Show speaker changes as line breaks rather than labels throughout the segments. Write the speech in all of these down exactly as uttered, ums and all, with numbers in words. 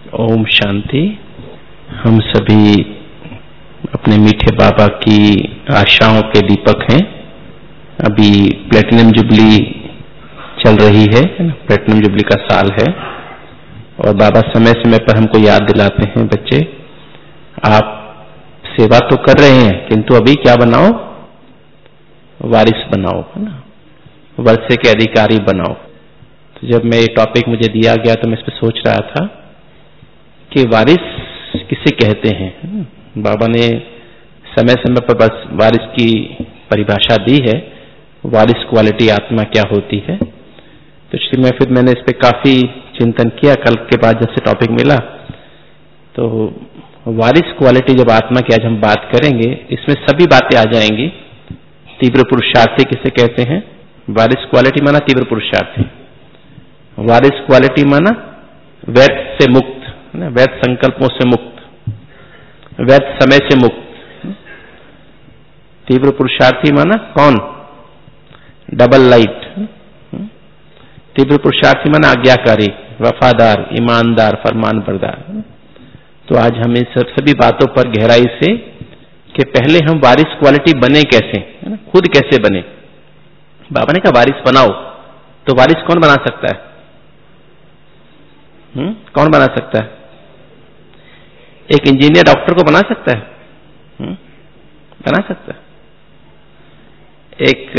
ओम शांति। हम सभी अपने मीठे बाबा की आशाओं के दीपक हैं। अभी प्लेटिनम जुबली चल रही है, प्लेटिनम जुबली का साल है और बाबा समय समय पर हमको याद दिलाते हैं, बच्चे आप सेवा तो कर रहे हैं किंतु अभी क्या बनाओ, वारिस बनाओ, है ना, वर्षे के अधिकारी बनाओ। तो जब मैं ये टॉपिक मुझे दिया गया तो मैं इस पर सोच रहा था कि वारिस किसे कहते हैं। बाबा ने समय समय पर बस वारिस की परिभाषा दी है, वारिस क्वालिटी आत्मा क्या होती है। तो इसलिए मैं फिर मैंने इस पर काफी चिंतन किया कल के बाद जब से टॉपिक मिला। तो वारिस क्वालिटी जब आत्मा की आज हम बात करेंगे, इसमें सभी बातें आ जाएंगी। तीव्र पुरुषार्थी किसे कहते हैं? वारिस क्वालिटी माना तीव्र पुरुषार्थी। वारिस क्वालिटी माना वैध से मुक्त, वैध संकल्पों से मुक्त, वैध समय से मुक्त। तीव्र पुरुषार्थी माना कौन? Double light. तीव्र पुरुषार्थी माना आज्ञाकारी, वफादार, ईमानदार, फरमानबरदार। तो आज हम इन सब सभी बातों पर गहराई से कि पहले हम वारिस क्वालिटी बने कैसे, है ना, खुद कैसे बने। बाबा ने कहा वारिस बनाओ, तो वारिस कौन बना सकता है? हुँ? कौन बना सकता है? एक इंजीनियर डॉक्टर को बना सकता है? हुँ? बना सकता है। एक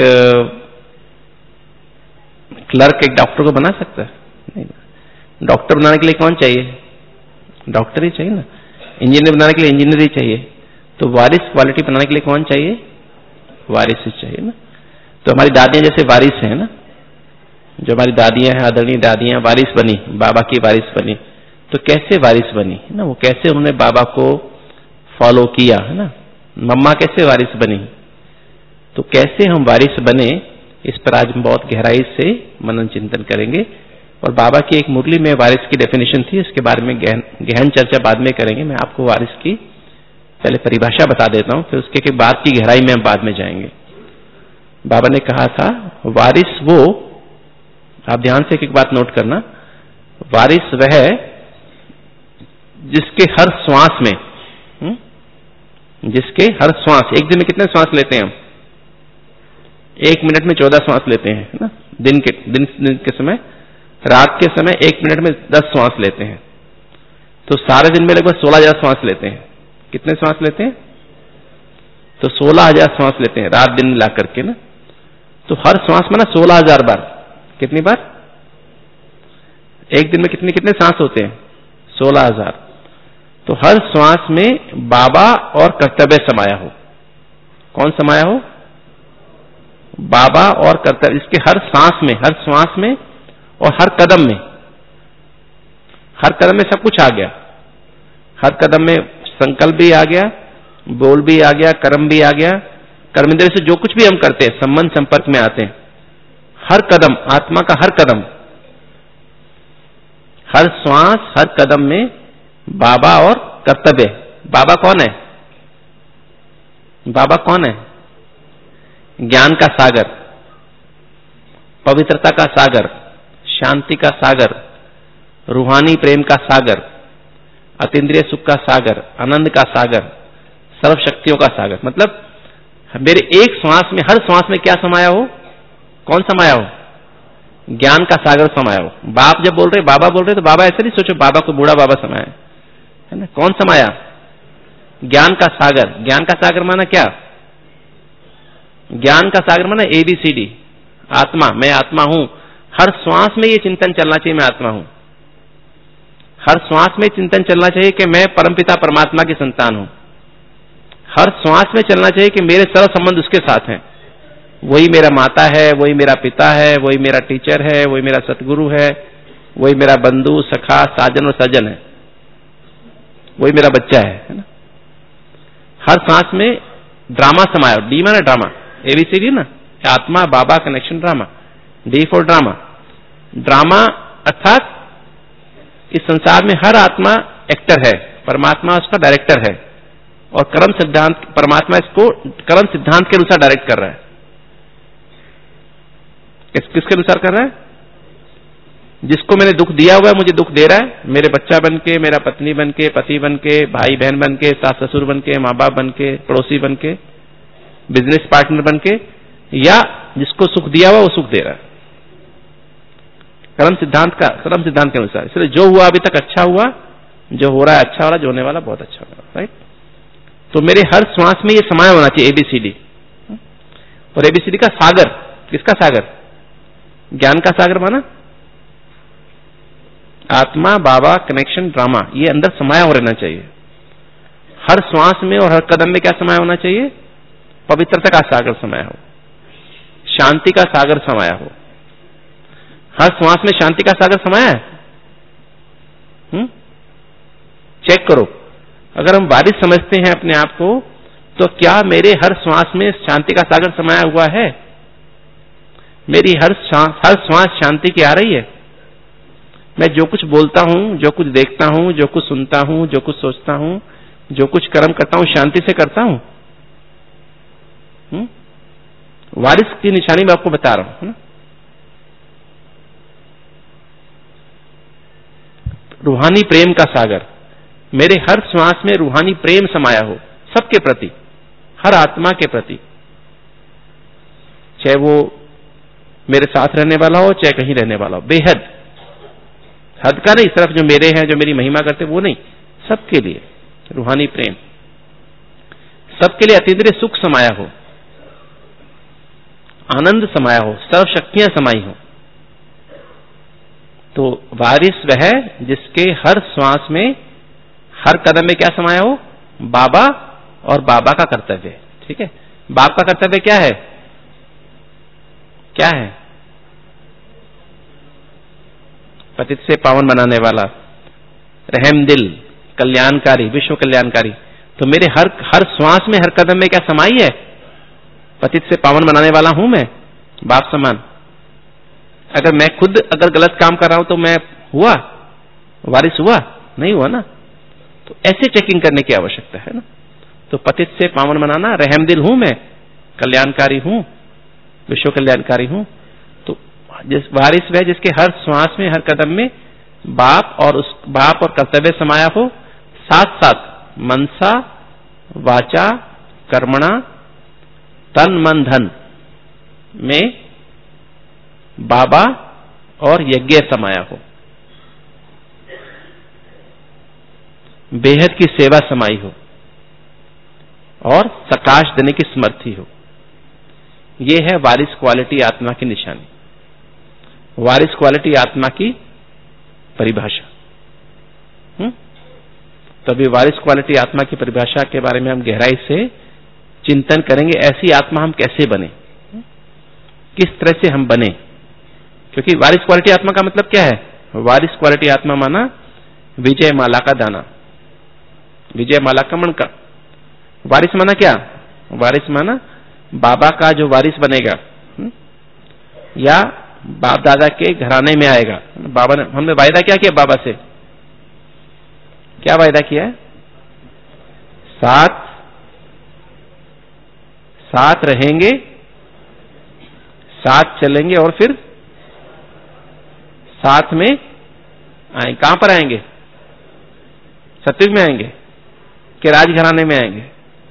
क्लर्क एक डॉक्टर को बना सकता है? नहीं। डॉक्टर बनाने के लिए कौन चाहिए? डॉक्टर ही चाहिए ना। इंजीनियर बनाने के लिए इंजीनियर ही चाहिए। तो वारिस क्वालिटी बनाने के लिए कौन चाहिए? वारिस ही चाहिए ना। तो हमारी दादियां जैसे वारिस हैं ना, जो हमारी दादियां हैं, आदरणीय दादियां वारिस बनी, बाबा की वारिस बनी। तो कैसे वारिस बनी, है ना, वो कैसे उन्होंने बाबा को फॉलो किया, है ना। मम्मा कैसे वारिस बनी, तो कैसे हम वारिस बने, इस पर आज हम बहुत गहराई से मनन चिंतन करेंगे। और बाबा की एक मुरली में वारिस की डेफिनेशन थी, उसके बारे में गहन गहन चर्चा बाद में करेंगे। मैं आपको वारिस की पहले परिभाषा बता देता हूं, फिर उसके के बाद की गहराई में हम बाद में जाएंगे। बाबा ने कहा था वारिस वो, आप ध्यान से एक एक बात नोट करना, वारिस वह जिसके हर श्वास में, हुँ? जिसके हर श्वास, एक दिन में कितने श्वास लेते हैं हम? एक मिनट में चौदह श्वास लेते हैं, है ना। दिन के दिन, दिन के समय, रात के समय एक मिनट में दस श्वास लेते हैं। तो सारे दिन में लगभग सोलह हजार श्वास लेते हैं। कितने श्वास लेते हैं? तो सोलह हजार श्वास लेते हैं रात दिन मिला करके ना। तो हर श्वास में ना सोलह हजार बार। कितनी बार? एक दिन में कितने कितने सांस होते हैं? सोलह हजार। तो हर श्वास में बाबा और कर्तव्य समाया हो। कौन समाया हो? बाबा और कर्तव्य। इसके हर सांस में, हर श्वास में और हर कदम में, हर कदम में सब कुछ आ गया। हर कदम में संकल्प भी आ गया, बोल भी आ गया, कर्म भी आ गया। कर्मेंद्र से जो कुछ भी हम करते हैं संबंध संपर्क में आते हैं। हर कदम, आत्मा का हर कदम, हर श्वास, हर कदम में बाबा और कर्तव्य। बाबा कौन है? बाबा कौन है? ज्ञान का सागर, पवित्रता का सागर, शांति का सागर, रूहानी प्रेम का सागर, अतीन्द्रिय सुख का सागर, आनंद का सागर, सर्व शक्तियों का सागर। मतलब मेरे एक श्वास में, हर श्वास में क्या समाया हो? कौन समाया हो? ज्ञान का सागर समाया हो। बाप जब बोल रहे, बाबा बोल रहे, तो बाबा ऐसे नहीं सोचो बाबा को बूढ़ा बाबा समाया है ना। कौन समाया? ज्ञान का सागर। ज्ञान का सागर माना क्या? ज्ञान का सागर माना ए बी सी डी, आत्मा, मैं आत्मा हूं। हर श्वास में ये चिंतन चलना चाहिए मैं आत्मा हूं। हर श्वास में चिंतन चलना चाहिए कि मैं परमपिता परमात्मा की संतान हूं। हर श्वास में चलना चाहिए कि मेरे सर्व संबंध उसके साथ हैं। वही मेरा माता है, वही मेरा पिता है, वही मेरा टीचर है, वही मेरा सतगुरु है, वही मेरा बंधु, सखा, साजन और सजन है, वही मेरा बच्चा है, है ना। हर सांस में ड्रामा समाया। डी माना ड्रामा, एबीसीडी ना, आत्मा बाबा connection drama. D for drama. Drama अर्थात इस संसार में हर आत्मा एक्टर है, परमात्मा उसका डायरेक्टर है और कर्म सिद्धांत, परमात्मा इसको कर्म सिद्धांत के अनुसार डायरेक्ट कर रहा है। किस किसके अनुसार कर रहा है? जिसको मैंने दुख दिया हुआ है, मुझे दुख दे रहा है, मेरे बच्चा बन के, मेरा पत्नी बन के, पति बन के, भाई बहन बन के, सास ससुर बन के, माँ बाप बन के, पड़ोसी बन के, बिजनेस पार्टनर बन के, या जिसको सुख दिया हुआ वो सुख दे रहा है कर्म सिद्धांत का कर्म सिद्धांत के अनुसार। इसलिए जो हुआ अभी तक अच्छा हुआ, जो हो रहा है अच्छा हो रहा है, जो होने वाला बहुत अच्छा होगा, राइट। तो मेरे हर श्वास में ये समाया होना चाहिए एबीसीडी। और एबीसीडी का सागर, किसका सागर? ज्ञान का सागर माना आत्मा, बाबा, कनेक्शन, ड्रामा, ये अंदर समाया हो रहना चाहिए। हर श्वास में और हर कदम में क्या समाया होना चाहिए? पवित्रता का सागर समाया हो, शांति का सागर समाया हो। हर श्वास में शांति का सागर समाया है? हुँ? चेक करो। अगर हम वारिस समझते हैं अपने आप को, तो क्या मेरे हर श्वास में शांति का सागर समाया हुआ है? मेरी हर श्वास हर श्वास शांति की आ रही है? मैं जो कुछ बोलता हूं, जो कुछ देखता हूं, जो कुछ सुनता हूं, जो कुछ सोचता हूं, जो कुछ कर्म करता हूं, शांति से करता हूं? हुँ? वारिस की निशानी मैं आपको बता रहा हूं। रूहानी प्रेम का सागर, मेरे हर श्वास में रूहानी प्रेम समाया हो, सबके प्रति, हर आत्मा के प्रति, चाहे वो मेरे साथ रहने वाला हो, चाहे कहीं रहने वाला हो, बेहद, हद का नहीं, सिर्फ जो मेरे हैं, जो मेरी महिमा करते वो नहीं, सबके लिए रूहानी प्रेम, सबके लिए अतीन्द्रिय सुख समाया हो, आनंद समाया हो, सर्व शक्तियां समाई हो। तो वारिस वह है जिसके हर श्वास में, हर कदम में क्या समाया हो? बाबा और बाबा का कर्तव्य। ठीक है, बाप का कर्तव्य क्या है? क्या है? पतित से पावन बनाने वाला, रहम दिल, कल्याणकारी, विश्व कल्याणकारी। तो मेरे हर हर श्वास में, हर कदम में क्या समाई है? पतित से पावन बनाने वाला हूं मैं, बाप समान। अगर मैं खुद अगर गलत काम कर रहा हूं तो मैं हुआ वारिस? हुआ नहीं हुआ ना। तो ऐसे चेकिंग करने की आवश्यकता है ना। तो पतित से पावन बनाना, रहम दिल हूं मैं, कल्याणकारी हूं, विश्व कल्याणकारी हूं। तो जिस वारिस वह जिसके हर श्वास में, हर कदम में बाप और उस बाप और कर्तव्य समाया हो, साथ साथ मनसा, वाचा, कर्मणा, तन मन धन में बाबा और यज्ञ समाया हो, बेहद की सेवा समाई हो और सकाश देने की समर्थी हो। यह है वारिस क्वालिटी आत्मा की निशानी, वारिस क्वालिटी आत्मा की परिभाषा। हम्म तो अभी वारिस क्वालिटी आत्मा की परिभाषा के बारे में हम गहराई से चिंतन करेंगे। ऐसी आत्मा हम कैसे बने, किस तरह से हम बने। क्योंकि वारिस क्वालिटी आत्मा का मतलब क्या है? वारिस क्वालिटी आत्मा माना विजय माला का दाना, विजय माला का मणका। वारिस माना क्या? वारिस माना बाबा का जो वारिस बनेगा, या बाप दादा के घराने में आएगा। बाबा ने, हमने वायदा क्या किया बाबा से? क्या वायदा किया है? साथ साथ रहेंगे, साथ चलेंगे और फिर साथ में आए। कहां पर आएंगे? सत्युग में आएंगे कि राजघराने में आएंगे?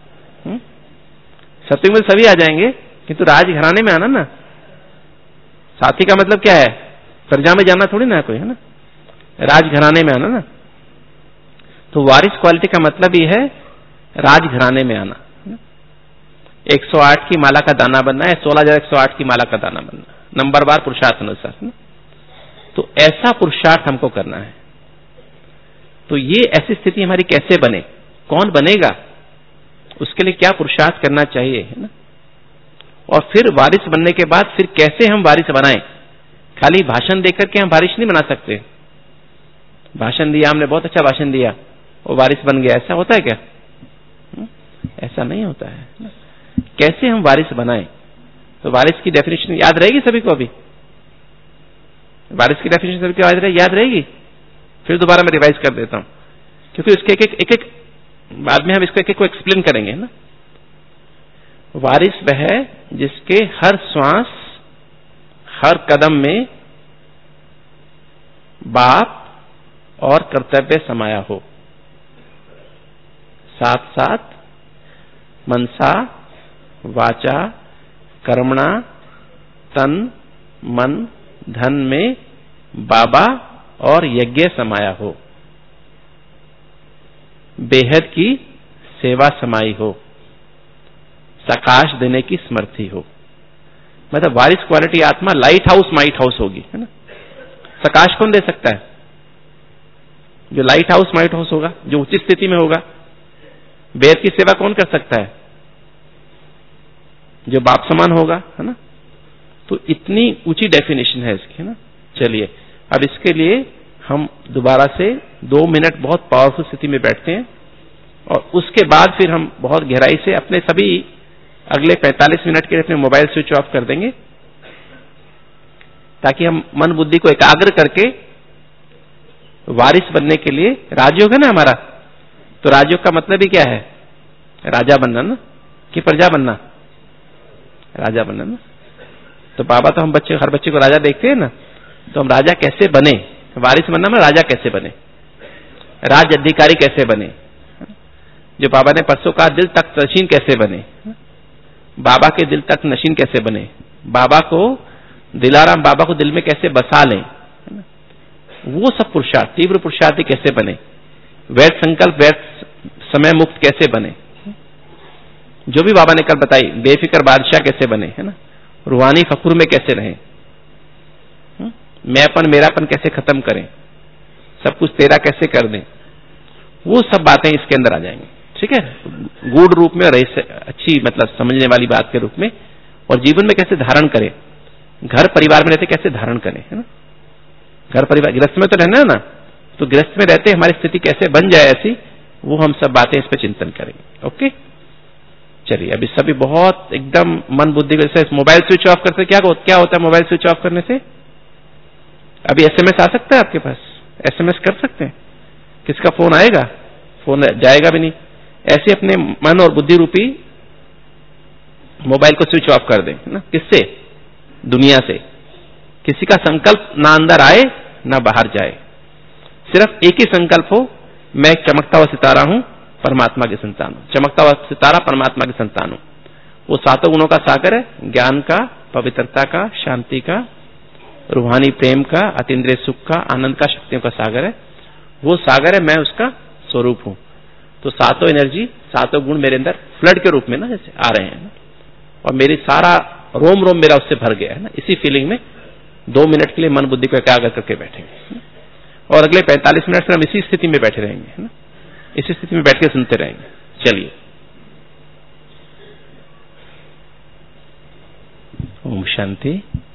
सत्युग में सभी आ जाएंगे, किंतु राजघराने में आना ना। साथी का मतलब क्या है? प्रजा में जाना थोड़ी ना कोई, है ना, राजघराने में आना ना। तो वारिस क्वालिटी का मतलब ही है राजघराने में आना। एक सौ आठ की माला का दाना बनना है, सोलह हजार एक सौ आठ की माला का दाना बनना, नंबरवार पुरुषार्थ अनुसार। तो ऐसा पुरुषार्थ हमको करना है। तो ये ऐसी स्थिति हमारी कैसे बने, कौन बनेगा, उसके लिए क्या पुरुषार्थ करना चाहिए, है ना। और फिर वारिस बनने के बाद फिर कैसे हम वारिस बनाएं। खाली भाषण देकर के हम वारिस नहीं बना सकते। भाषण दिया हमने, बहुत अच्छा भाषण दिया, वो वारिस बन गया, ऐसा होता है क्या? ऐसा नहीं होता है। कैसे हम वारिस बनाएं? तो वारिस की डेफिनेशन याद रहेगी सभी को? अभी वारिस की डेफिनेशन सभी को याद रहेगी? फिर दोबारा मैं रिवाइज कर देता हूं, क्योंकि उसके एक एक एक, एक बाद में हम इसको एक एक को एक्सप्लेन करेंगे ना। वारिस वह है जिसके हर श्वास, हर कदम में बाप और कर्तव्य समाया हो, साथ साथ मनसा वाचा कर्मणा तन मन धन में बाबा और यज्ञ समाया हो, बेहद की सेवा समाई हो, सकाश देने की स्मृति हो। मतलब वारिस क्वालिटी आत्मा लाइट हाउस माइट हाउस होगी, है ना। सकाश कौन दे सकता है? जो लाइट हाउस माइट हाउस होगा, जो उचित स्थिति में होगा। बेर की सेवा कौन कर सकता है? जो बाप समान होगा, है ना। तो इतनी ऊंची डेफिनेशन है इसकी, है ना। चलिए अब इसके लिए हम दोबारा से दो मिनट बहुत पावरफुल स्थिति में बैठते हैं और उसके बाद फिर हम बहुत गहराई से अपने सभी अगले पैंतालीस मिनट के लिए अपने मोबाइल स्विच ऑफ कर देंगे, ताकि हम मन बुद्धि को एकाग्र करके वारिस बनने के लिए, राजयोग है ना हमारा, तो राजयोग का मतलब ही क्या है? राजा बनना ना, कि प्रजा बनना? राजा बनना ना। तो बाबा तो हम बच्चे, हर बच्चे को राजा देखते हैं ना, तो हम राजा कैसे बने? वारिस बनना में राजा कैसे बने, राज अधिकारी कैसे बने? जो बाबा ने परसों कहा, दिल तक नशीन कैसे बने? बाबा के दिल तक नशीन कैसे बने? बाबा को, दिलाराम बाबा को दिल में कैसे बसा लें? वो सब पुरुषार्थ, तीव्र पुरुषार्थी कैसे बने? व्यर्थ संकल्प, व्यर्थ समय मुक्त कैसे बने? जो भी बाबा ने कल बताई, बेफिक्र बादशाह कैसे बने, है ना। रूहानी फखुर में कैसे रहें, मैंपन मेरापन कैसे खत्म करें, सब कुछ तेरा कैसे कर दें, वो सब बातें इसके अंदर आ जाएंगी। ठीक है, गूढ़ रूप में, रहस्य, अच्छी मतलब समझने वाली बात के रूप में, और जीवन में कैसे धारण करें, घर परिवार में रहते कैसे धारण करें, है ना। घर परिवार, गृहस्थ में तो रहना है ना, तो गृहस्थ में रहते हमारी स्थिति कैसे बन जाए ऐसी, वो हम सब बातें इस पर चिंतन करेंगे। ओके, चलिए अभी सभी बहुत एकदम मन बुद्धि को, जैसे मोबाइल स्विच ऑफ करते क्या क्या होता है मोबाइल स्विच ऑफ करने से? अभी एसएमएस आ सकता है आपके पास, एसएमएस कर सकते हैं, किसका फोन आएगा? फोन जाएगा भी नहीं। ऐसे अपने मन और बुद्धि रूपी मोबाइल को स्विच ऑफ कर दें, है ना। किससे? दुनिया से। किसी का संकल्प ना अंदर आए ना बाहर जाए, सिर्फ एक ही संकल्प हो, मैं एक चमकता हुआ सितारा हूं, परमात्मा की संतान हूं। चमकता हुआ सितारा परमात्मा की संतान हूं। वो सातों गुणों का सागर है, ज्ञान का, पवित्रता का, शांति का, रूहानी प्रेम का, अतीन्द्रिय सुख का, आनंद का, शक्तियों का सागर है। वो सागर है, मैं उसका स्वरूप हूं। तो सातों एनर्जी, सातों गुण मेरे अंदर फ्लड के रूप में ना जैसे आ रहे हैं, और मेरी सारा रोम रोम मेरा उससे भर गया है ना। इसी फीलिंग में दो मिनट के लिए मन बुद्धि को एकाग्र करके बैठेंगे, और अगले पैंतालीस मिनट फिर हम इसी स्थिति में बैठे रहेंगे, है ना। इसी स्थिति में बैठ के सुनते रहेंगे। चलिए, ओम शांति।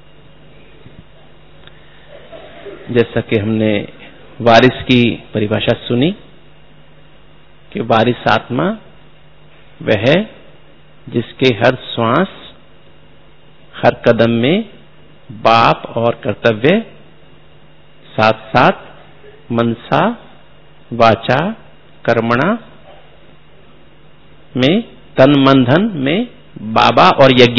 जैसा कि हमने वारिस की परिभाषा सुनी कि वारिस आत्मा वह है जिसके हर श्वास, हर कदम में बाप और कर्तव्य, साथ साथ मनसा वाचा कर्मणा में, तन मन धन में बाबा और यज्ञ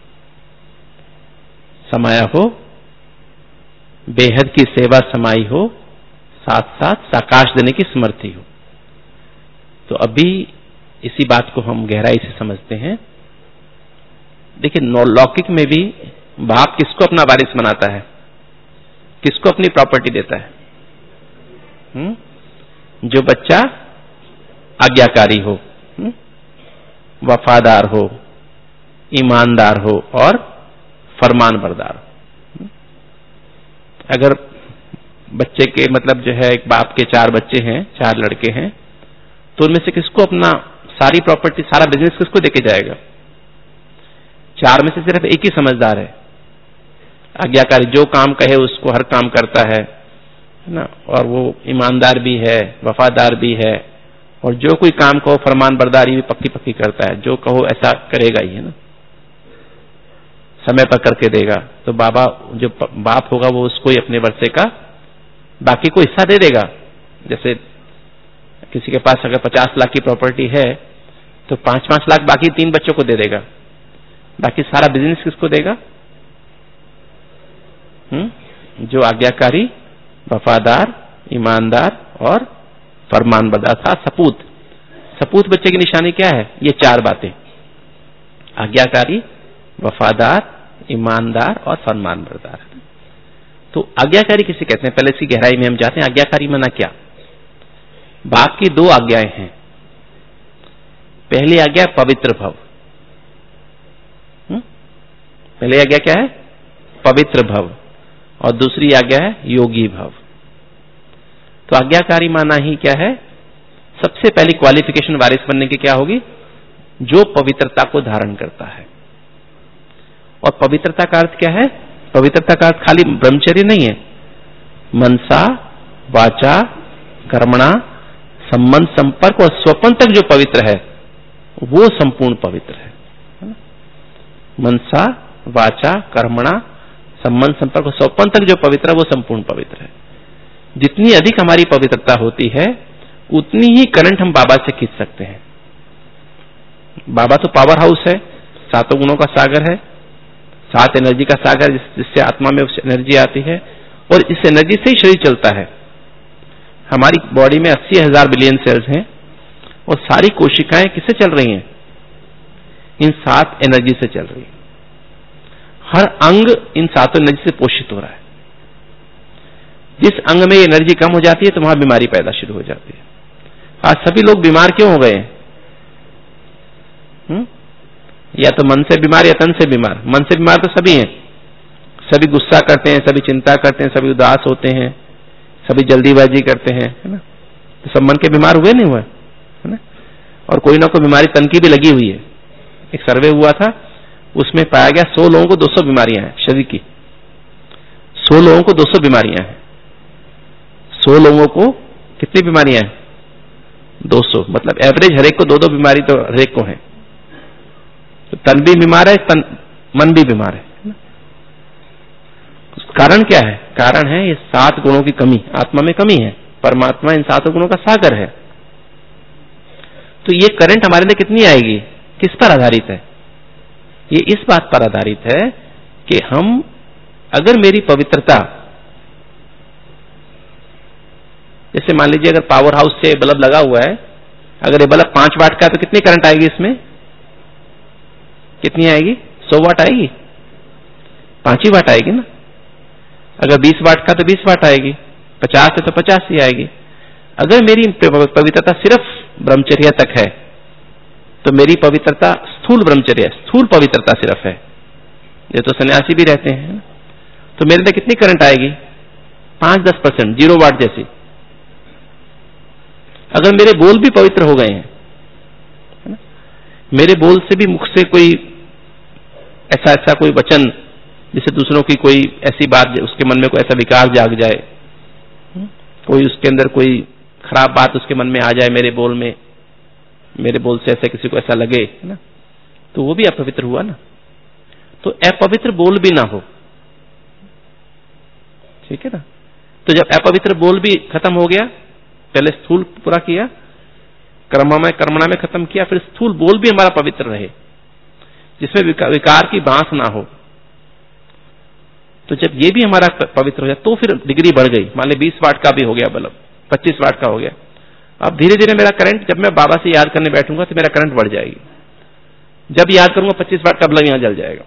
समाया हो, बेहद की सेवा समाई हो, साथ साथ साकाश देने की समर्थी हो। तो अभी इसी बात को हम गहराई से समझते हैं। देखिए, लौकिक में भी बाप किसको अपना वारिस बनाता है? किसको अपनी प्रॉपर्टी देता है? हुँ? जो बच्चा आज्ञाकारी हो, हुँ? वफादार हो, ईमानदार हो और फरमान बरदार हो। अगर बच्चे के मतलब जो है, एक बाप के चार बच्चे हैं, चार लड़के हैं, तो उनमें से किसको अपना सारी प्रॉपर्टी, सारा बिजनेस किसको देके जाएगा? चार में से सिर्फ एक ही समझदार है, आज्ञाकारी, जो काम कहे उसको हर काम करता है, है ना, और वो ईमानदार भी है, वफादार भी है, और जो कोई काम कहो फरमान बरदारी भी पक्की पक्की करता है, जो कहो ऐसा करेगा ही, है ना, समय पर करके देगा। तो बाबा, जो बाप होगा वो उसको ही अपने वर्षे का बाकी को हिस्सा दे देगा। जैसे किसी के पास अगर पचास लाख की प्रॉपर्टी है तो पांच पांच लाख बाकी तीन बच्चों को दे देगा, बाकी सारा बिजनेस किसको देगा? हम्म जो आज्ञाकारी, वफादार, ईमानदार और फरमानबरदार था। सपूत, सपूत बच्चे की निशानी क्या है? ये चार बातें, आज्ञाकारी, वफादार, ईमानदार और फरमानबरदार। तो आज्ञाकारी किसे कहते हैं? पहले इसकी गहराई में हम जाते हैं। आज्ञाकारी माना क्या? बाप की दो आज्ञाएं हैं। पहली आज्ञा पवित्र भव। पहली आज्ञा क्या है? पवित्र भव। और दूसरी आज्ञा है योगी भव। तो आज्ञाकारी माना ही क्या है? सबसे पहली क्वालिफिकेशन वारिस बनने की क्या होगी? जो पवित्रता को धारण करता है। और पवित्रता का अर्थ क्या है? पवित्रता का अर्थ खाली ब्रह्मचर्य नहीं है। मनसा, वाचा, कर्मणा, संबंध, संपर्क और स्वपन तक जो पवित्र है वो संपूर्ण पवित्र है। मनसा, वाचा, कर्मणा, संबंध, संपर्क और स्वपन तक जो पवित्र है वो संपूर्ण पवित्र है। जितनी अधिक हमारी पवित्रता होती है उतनी ही करंट हम बाबा से खींच सकते हैं। बाबा तो पावर हाउस है, सातों गुणों का सागर है, सात एनर्जी का सागर, जिससे आत्मा में एनर्जी आती है और इस एनर्जी से ही शरीर चलता है। हमारी बॉडी में अस्सी हजार बिलियन सेल्स हैं और सारी कोशिकाएं किससे चल रही हैं? इन सात एनर्जी से चल रही है। हर अंग इन सातों एनर्जी से पोषित हो रहा है। जिस अंग में एनर्जी कम हो जाती है तो वहां बीमारी पैदा शुरू हो जाती है। आज सभी लोग बीमार क्यों हो गए हैं? हुँ? या तो मन से बीमार या तन से बीमार। मन से बीमार तो सभी हैं, सभी गुस्सा करते हैं, सभी चिंता करते हैं, सभी उदास होते हैं, सभी जल्दीबाजी करते हैं, है ना? तो सब मन के बीमार हुए नहीं हुए, है ना? और कोई ना कोई बीमारी तन की भी लगी हुई है। एक सर्वे हुआ था, उसमें पाया गया सौ लोगों को दो सौ बीमारियां हैं शरीर की। सौ लोगों को दो सौ बीमारियां हैं। सौ लोगों को कितनी बीमारियां हैं? दो सौ। मतलब एवरेज हरेक को दो दो बीमारी तो हरेक को है। तो तन भी बीमार है, तन मन भी बीमार है। कारण क्या है? कारण है ये सात गुणों की कमी, आत्मा में कमी है। परमात्मा इन सातों गुणों का सागर है। तो ये करंट हमारे अंदर कितनी आएगी? किस पर आधारित है? ये इस बात पर आधारित है कि हम, अगर मेरी पवित्रता, जैसे मान लीजिए अगर पावर हाउस से बल्ब लगा हुआ है, अगर ये बल्ब पांच वाट का है तो कितनी करंट आएगी इसमें? कितनी आएगी? सौ वाट आएगी? पांच ही वाट आएगी ना। अगर बीस वाट का तो बीस वाट आएगी, पचास है तो पचास ही आएगी। अगर मेरी पवित्रता सिर्फ ब्रह्मचर्य तक है तो मेरी पवित्रता स्थूल ब्रह्मचर्य, स्थूल पवित्रता सिर्फ है। ये तो सन्यासी भी रहते हैं, तो मेरे अंदर कितनी करंट आएगी? पांच दस परसेंट, जीरो वाट जैसी। अगर मेरे बोल भी पवित्र हो गए हैं, है ना? मेरे बोल से भी, मुख से कोई ऐसा ऐसा कोई वचन जिससे दूसरों की कोई ऐसी बात, उसके मन में कोई ऐसा विकार जाग जाए, कोई उसके अंदर कोई खराब बात उसके मन में आ जाए मेरे बोल में, मेरे बोल से ऐसा किसी को ऐसा लगे, है ना, तो वो भी अपवित्र हुआ ना। तो अपवित्र बोल भी ना हो, ठीक है ना। तो जब अपवित्र बोल भी खत्म हो गया, पहले स्थूल पूरा किया, कर्म में कर्मणा में खत्म किया, फिर स्थूल बोल भी हमारा पवित्र रहे, जिसमें विकार की बांस ना हो। तो जब ये भी हमारा पवित्र हो जाए तो फिर डिग्री बढ़ गई। मान ली बीस वाट का भी हो गया बल्ब, पच्चीस वाट का हो गया। अब धीरे धीरे मेरा करंट, जब मैं बाबा से याद करने बैठूंगा तो मेरा करंट बढ़ जाएगी। जब याद करूंगा पच्चीस वाट का बल्ब यहां जल जाएगा।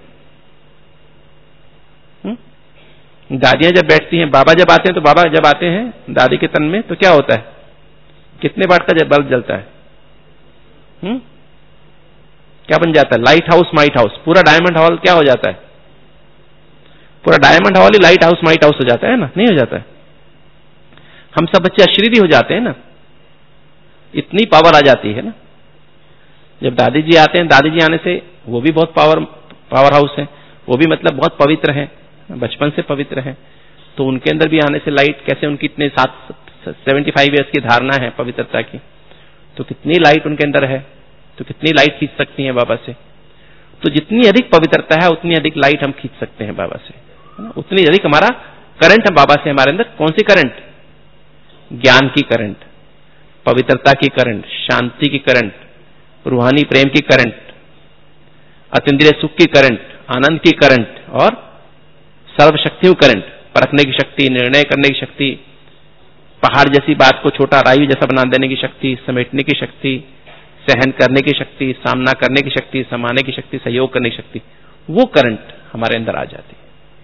दादियां जब बैठती हैं, बाबा जब आते हैं, तो बाबा जब आते हैं दादी के तन में, तो क्या होता है? कितने वाट का बल्ब जलता है? हुँ? क्या बन जाता है? Lighthouse might house. पूरा डायमंड हॉल क्या हो जाता है? पूरा डायमंड हॉल ही लाइट हाउस माइट हाउस हो जाता है ना? नहीं हो जाता है? हम सब बच्चे अश्रीरी हो जाते हैं ना, इतनी पावर आ जाती है ना। जब दादी जी आते हैं, दादी जी आने से वो भी बहुत पावर पावर हाउस है, वो भी मतलब बहुत पवित्र है, बचपन से पवित्र है। तो उनके अंदर भी आने से लाइट कैसे, उनकी इतने सात सेवेंटी फाइव ईयर्स की धारणा है पवित्रता की, तो कितनी लाइट उनके अंदर है, तो कितनी लाइट खींच सकती है बाबा से। तो जितनी अधिक पवित्रता है उतनी अधिक लाइट हम खींच सकते हैं बाबा से, उतनी अधिक हमारा करंट है बाबा से हमारे अंदर। कौन सी करंट? ज्ञान की करंट, पवित्रता की करंट, शांति की करंट, रूहानी प्रेम की करंट, अतीन्द्रिय सुख की करंट, आनंद की करंट और सर्वशक्तियों करंट। परखने की शक्ति, निर्णय करने की शक्ति, पहाड़ जैसी बात को छोटा राई जैसा बना देने की शक्ति, समेटने की शक्ति, सहन करने की शक्ति, सामना करने की शक्ति, समाने की शक्ति, सहयोग करने की शक्ति, वो करंट हमारे अंदर आ जाती है।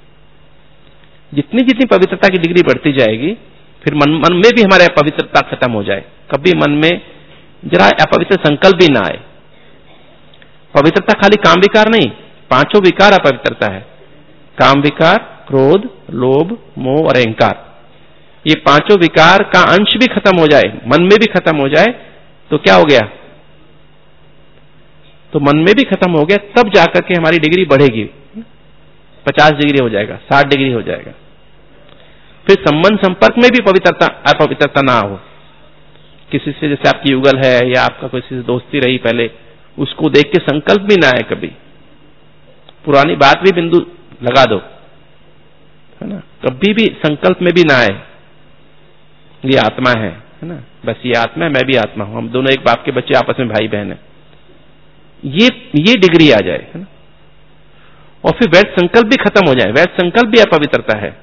जितनी जितनी पवित्रता की डिग्री बढ़ती जाएगी, फिर मन मन में भी हमारे अपवित्रता खत्म हो जाए, कभी मन में जरा अपवित्र संकल्प भी ना आए। पवित्रता खाली काम विकार नहीं, पांचों विकार अपवित्रता है। काम विकार, क्रोध, लोभ, मोह और अहंकार, ये पांचों विकार का अंश भी खत्म हो जाए, मन में भी खत्म हो जाए, तो क्या हो गया? तो मन में भी खत्म हो गया, तब जाकर के हमारी डिग्री बढ़ेगी, पचास डिग्री हो जाएगा, साठ डिग्री हो जाएगा। फिर संबंध संपर्क में भी पवित्रता अपवित्रता ना हो। किसी से जैसे आपकी युगल है या आपका किसी से दोस्ती रही पहले, उसको देख के संकल्प भी ना आए, कभी पुरानी बात भी बिंदु लगा दो, है ना, कभी भी संकल्प में भी ना आए ये आत्मा है, है ना, बस ये आत्मा है, मैं भी आत्मा हूं, हम दोनों एक बाप के बच्चे, आपस में भाई बहन है, ये ये डिग्री आ जाए, है ना। और फिर वैध संकल्प भी खत्म हो जाए, वैध संकल्प भी अपवित्रता है,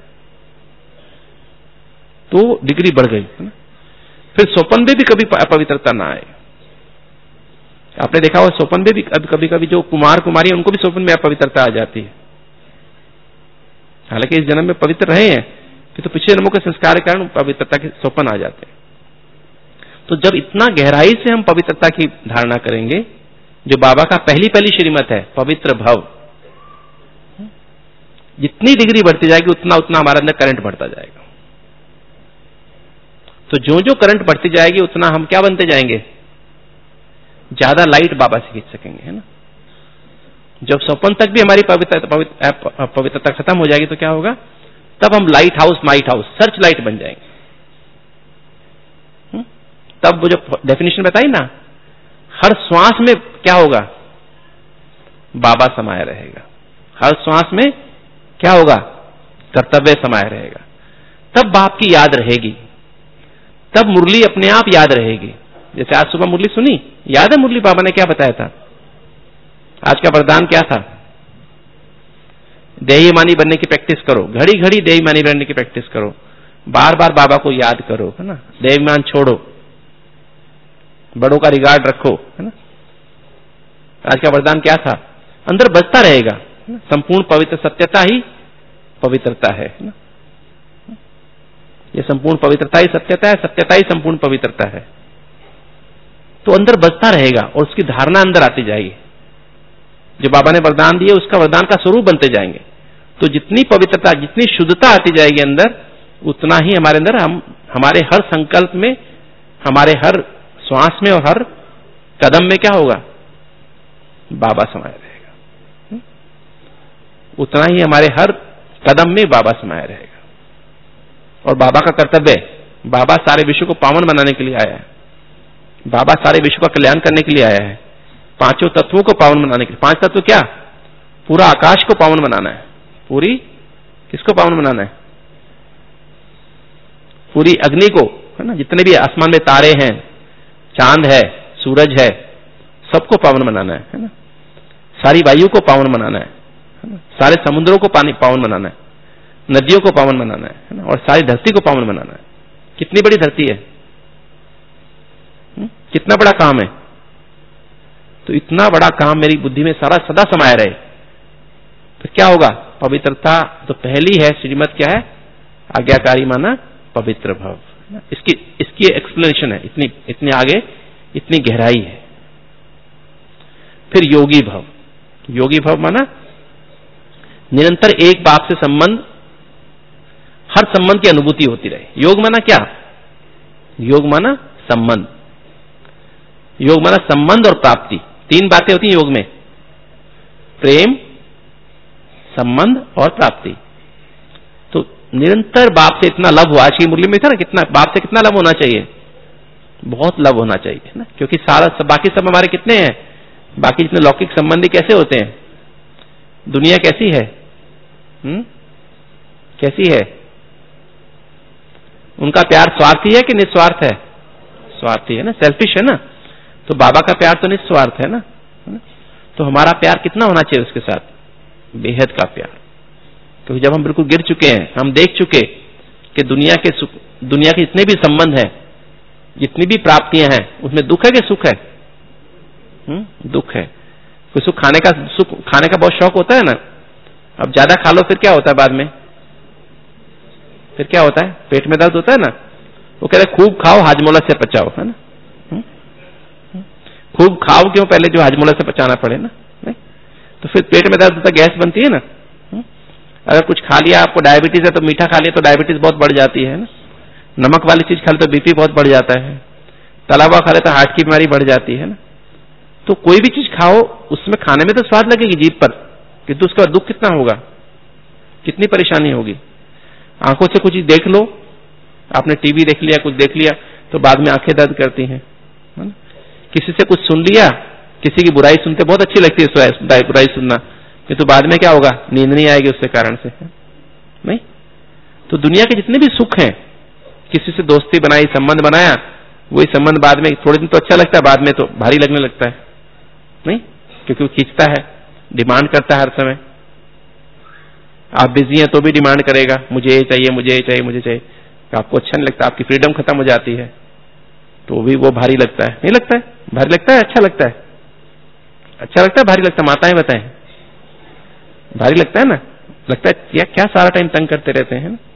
तो डिग्री बढ़ गई, है ना। फिर स्वप्न में भी कभी अपवित्रता ना आए। आपने देखा होगा स्वप्न में भी कभी कभी जो कुमार कुमारी उनको भी स्वप्न में अपवित्रता आ जाती है, हालांकि इस जन्म में पवित्र रहे हैं, फिर तो पिछले जन्मों के संस्कार के कारण पवित्रता के स्वप्न आ जाते हैं। तो जब इतना गहराई से हम पवित्रता की धारणा करेंगे, जो बाबा का पहली पहली श्रीमत है, पवित्र भव, जितनी डिग्री बढ़ती जाएगी उतना उतना हमारे अंदर करंट बढ़ता जाएगा। तो जो जो करंट बढ़ती जाएगी उतना हम क्या बनते जाएंगे? ज्यादा लाइट बाबा से खींच सकेंगे, है ना। जब स्वप्न तक भी हमारी पवित्रता पवित्र, पवित्रता खत्म हो जाएगी तो क्या होगा? तब हम lighthouse, might house, searchlight बन जाएंगे। हुँ? तब वो जो डेफिनेशन बताई ना, हर श्वास में क्या होगा? बाबा समाया रहेगा। हर श्वास में क्या होगा? कर्तव्य समाया रहेगा। तब बाप की याद रहेगी, तब मुरली अपने आप याद रहेगी। जैसे आज सुबह मुरली सुनी, याद है मुरली बाबा ने क्या बताया था? आज का वरदान क्या था? देहीमानी बनने की प्रैक्टिस करो, घड़ी घड़ी देहीमानी बनने की प्रैक्टिस करो, बार बार बाबा को याद करो, है ना, देहीमान छोड़ो, बड़ों का रिगार्ड रखो, है ना। आज का वरदान क्या था? अंदर बजता रहेगा, संपूर्ण पवित्र सत्यता ही पवित्रता है, है ना? ये संपूर्ण पवित्रता ही सत्यता है, सत्यता ही संपूर्ण पवित्रता है। तो अंदर बजता रहेगा और उसकी धारणा अंदर आती जाएगी। जो बाबा ने वरदान दिए उसका वरदान का स्वरूप बनते जाएंगे। तो जितनी पवित्रता, जितनी शुद्धता आती जाएगी अंदर, उतना ही हमारे अंदर हम हमारे हर संकल्प में, हमारे हर श्वास में और हर कदम में क्या होगा? बाबा समाया रहेगा। उतना ही हमारे हर कदम में बाबा समाया रहेगा। और बाबा का कर्तव्य, बाबा सारे विश्व को पावन बनाने के लिए आया है, बाबा सारे विश्व का कल्याण करने के लिए आया है, पांचों तत्वों को पावन बनाने के लिए। पांच तत्व क्या? पूरा आकाश को पावन बनाना है। पूरी किसको पावन बनाना है? पूरी अग्नि को, है ना, जितने भी आसमान में तारे हैं, चांद है, सूरज है, सबको पावन बनाना है, है ना। सारी वायु को पावन बनाना है, है ना? सारे समुद्रों को पानी पावन बनाना है, नदियों को पावन बनाना है ना, और सारी धरती को पावन बनाना है। कितनी बड़ी धरती है, हुँ? कितना बड़ा काम है। तो इतना बड़ा काम मेरी बुद्धि में सारा सदा समाया रहे, तो क्या होगा? पवित्रता तो पहली है श्रीमत, क्या है? आज्ञाकारी माना पवित्र भव। इसकी इसकी एक्सप्लेनेशन है, इतनी इतनी आगे इतनी गहराई है। फिर योगी भव। योगी भव माना निरंतर एक बाप से संबंध, हर संबंध की अनुभूति होती रहे। योग माना क्या? योग माना संबंध। योग माना संबंध और प्राप्ति। तीन बातें होती हैं योग में, प्रेम, संबंध और प्राप्ति। तो निरंतर बाप से इतना लव हुआ, आज की मुरली में था ना, कितना बाप से कितना लव होना चाहिए? बहुत लव होना चाहिए ना, क्योंकि सारा सब, बाकी सब हमारे कितने हैं, बाकी जितने लौकिक संबंधी कैसे होते हैं? दुनिया कैसी है? हुँ? कैसी है? उनका प्यार स्वार्थी है कि निस्वार्थ है? स्वार्थी है ना, सेल्फिश है ना। तो बाबा का प्यार तो निस्वार्थ है ना। तो हमारा प्यार कितना होना चाहिए उसके साथ? बेहद का प्यार। क्योंकि जब हम बिल्कुल गिर चुके हैं, हम देख चुके कि दुनिया के सुख, दुनिया के जितने भी संबंध हैं, जितनी भी प्राप्तियां हैं, उसमें दुख है कि सुख है? हुँ? दुख है। कोई सुख खाने का, सुख खाने का बहुत शौक होता है ना, अब ज्यादा खा लो फिर क्या होता है बाद में? फिर क्या होता है? पेट में दर्द होता है ना। वो कह रहे खूब खाओ हाजमोला से पचाओ, है ना। हुँ? हुँ? खूब खाओ क्यों? पहले जो हाजमोला से पचाना पड़े ना, नहीं तो फिर पेट में दर्द होता, गैस बनती है ना। हुँ? अगर कुछ खा लिया, आपको डायबिटीज है तो मीठा खा लिया तो डायबिटीज बहुत बढ़ जाती है ना। नमक वाली चीज खा ले तो बीपी बहुत बढ़ जाता है। तला हुआ खा ले तो हार्ट की बीमारी बढ़ जाती है ना। तो कोई भी चीज खाओ, उसमें खाने में तो स्वाद लगेगी जीभ पर, किंतु उसका दुख कितना होगा, कितनी परेशानी होगी। आंखों से कुछ चीज देख लो, आपने टीवी देख लिया, कुछ देख लिया, तो बाद में आंखें दर्द करती हैं। किसी से कुछ सुन लिया, किसी की बुराई सुनते बहुत अच्छी लगती है बुराई सुनना, किंतु तो बाद में क्या होगा? नींद नहीं आएगी उसके कारण से, नहीं। तो दुनिया के जितने भी सुख हैं, किसी से दोस्ती बनाई, संबंध बनाया, वही संबंध बाद में थोड़े दिन तो अच्छा लगता है, बाद में तो भारी लगने लगता है, नहीं, क्योंकि वो खींचता है, डिमांड करता है हर समय। आप बिजी हैं तो भी डिमांड करेगा, मुझे ये चाहिए, मुझे ये चाहिए, मुझे चाहिए। तो आपको अच्छा नहीं लगता, आपकी फ्रीडम खत्म हो जाती है, तो भी वो भारी लगता है। नहीं लगता है? भारी लगता है, अच्छा लगता है? अच्छा लगता है, भारी लगता है? माताएं बताएं, भारी लगता है ना। लगता है क्या क्या सारा टाइम तंग करते रहते हैं ना।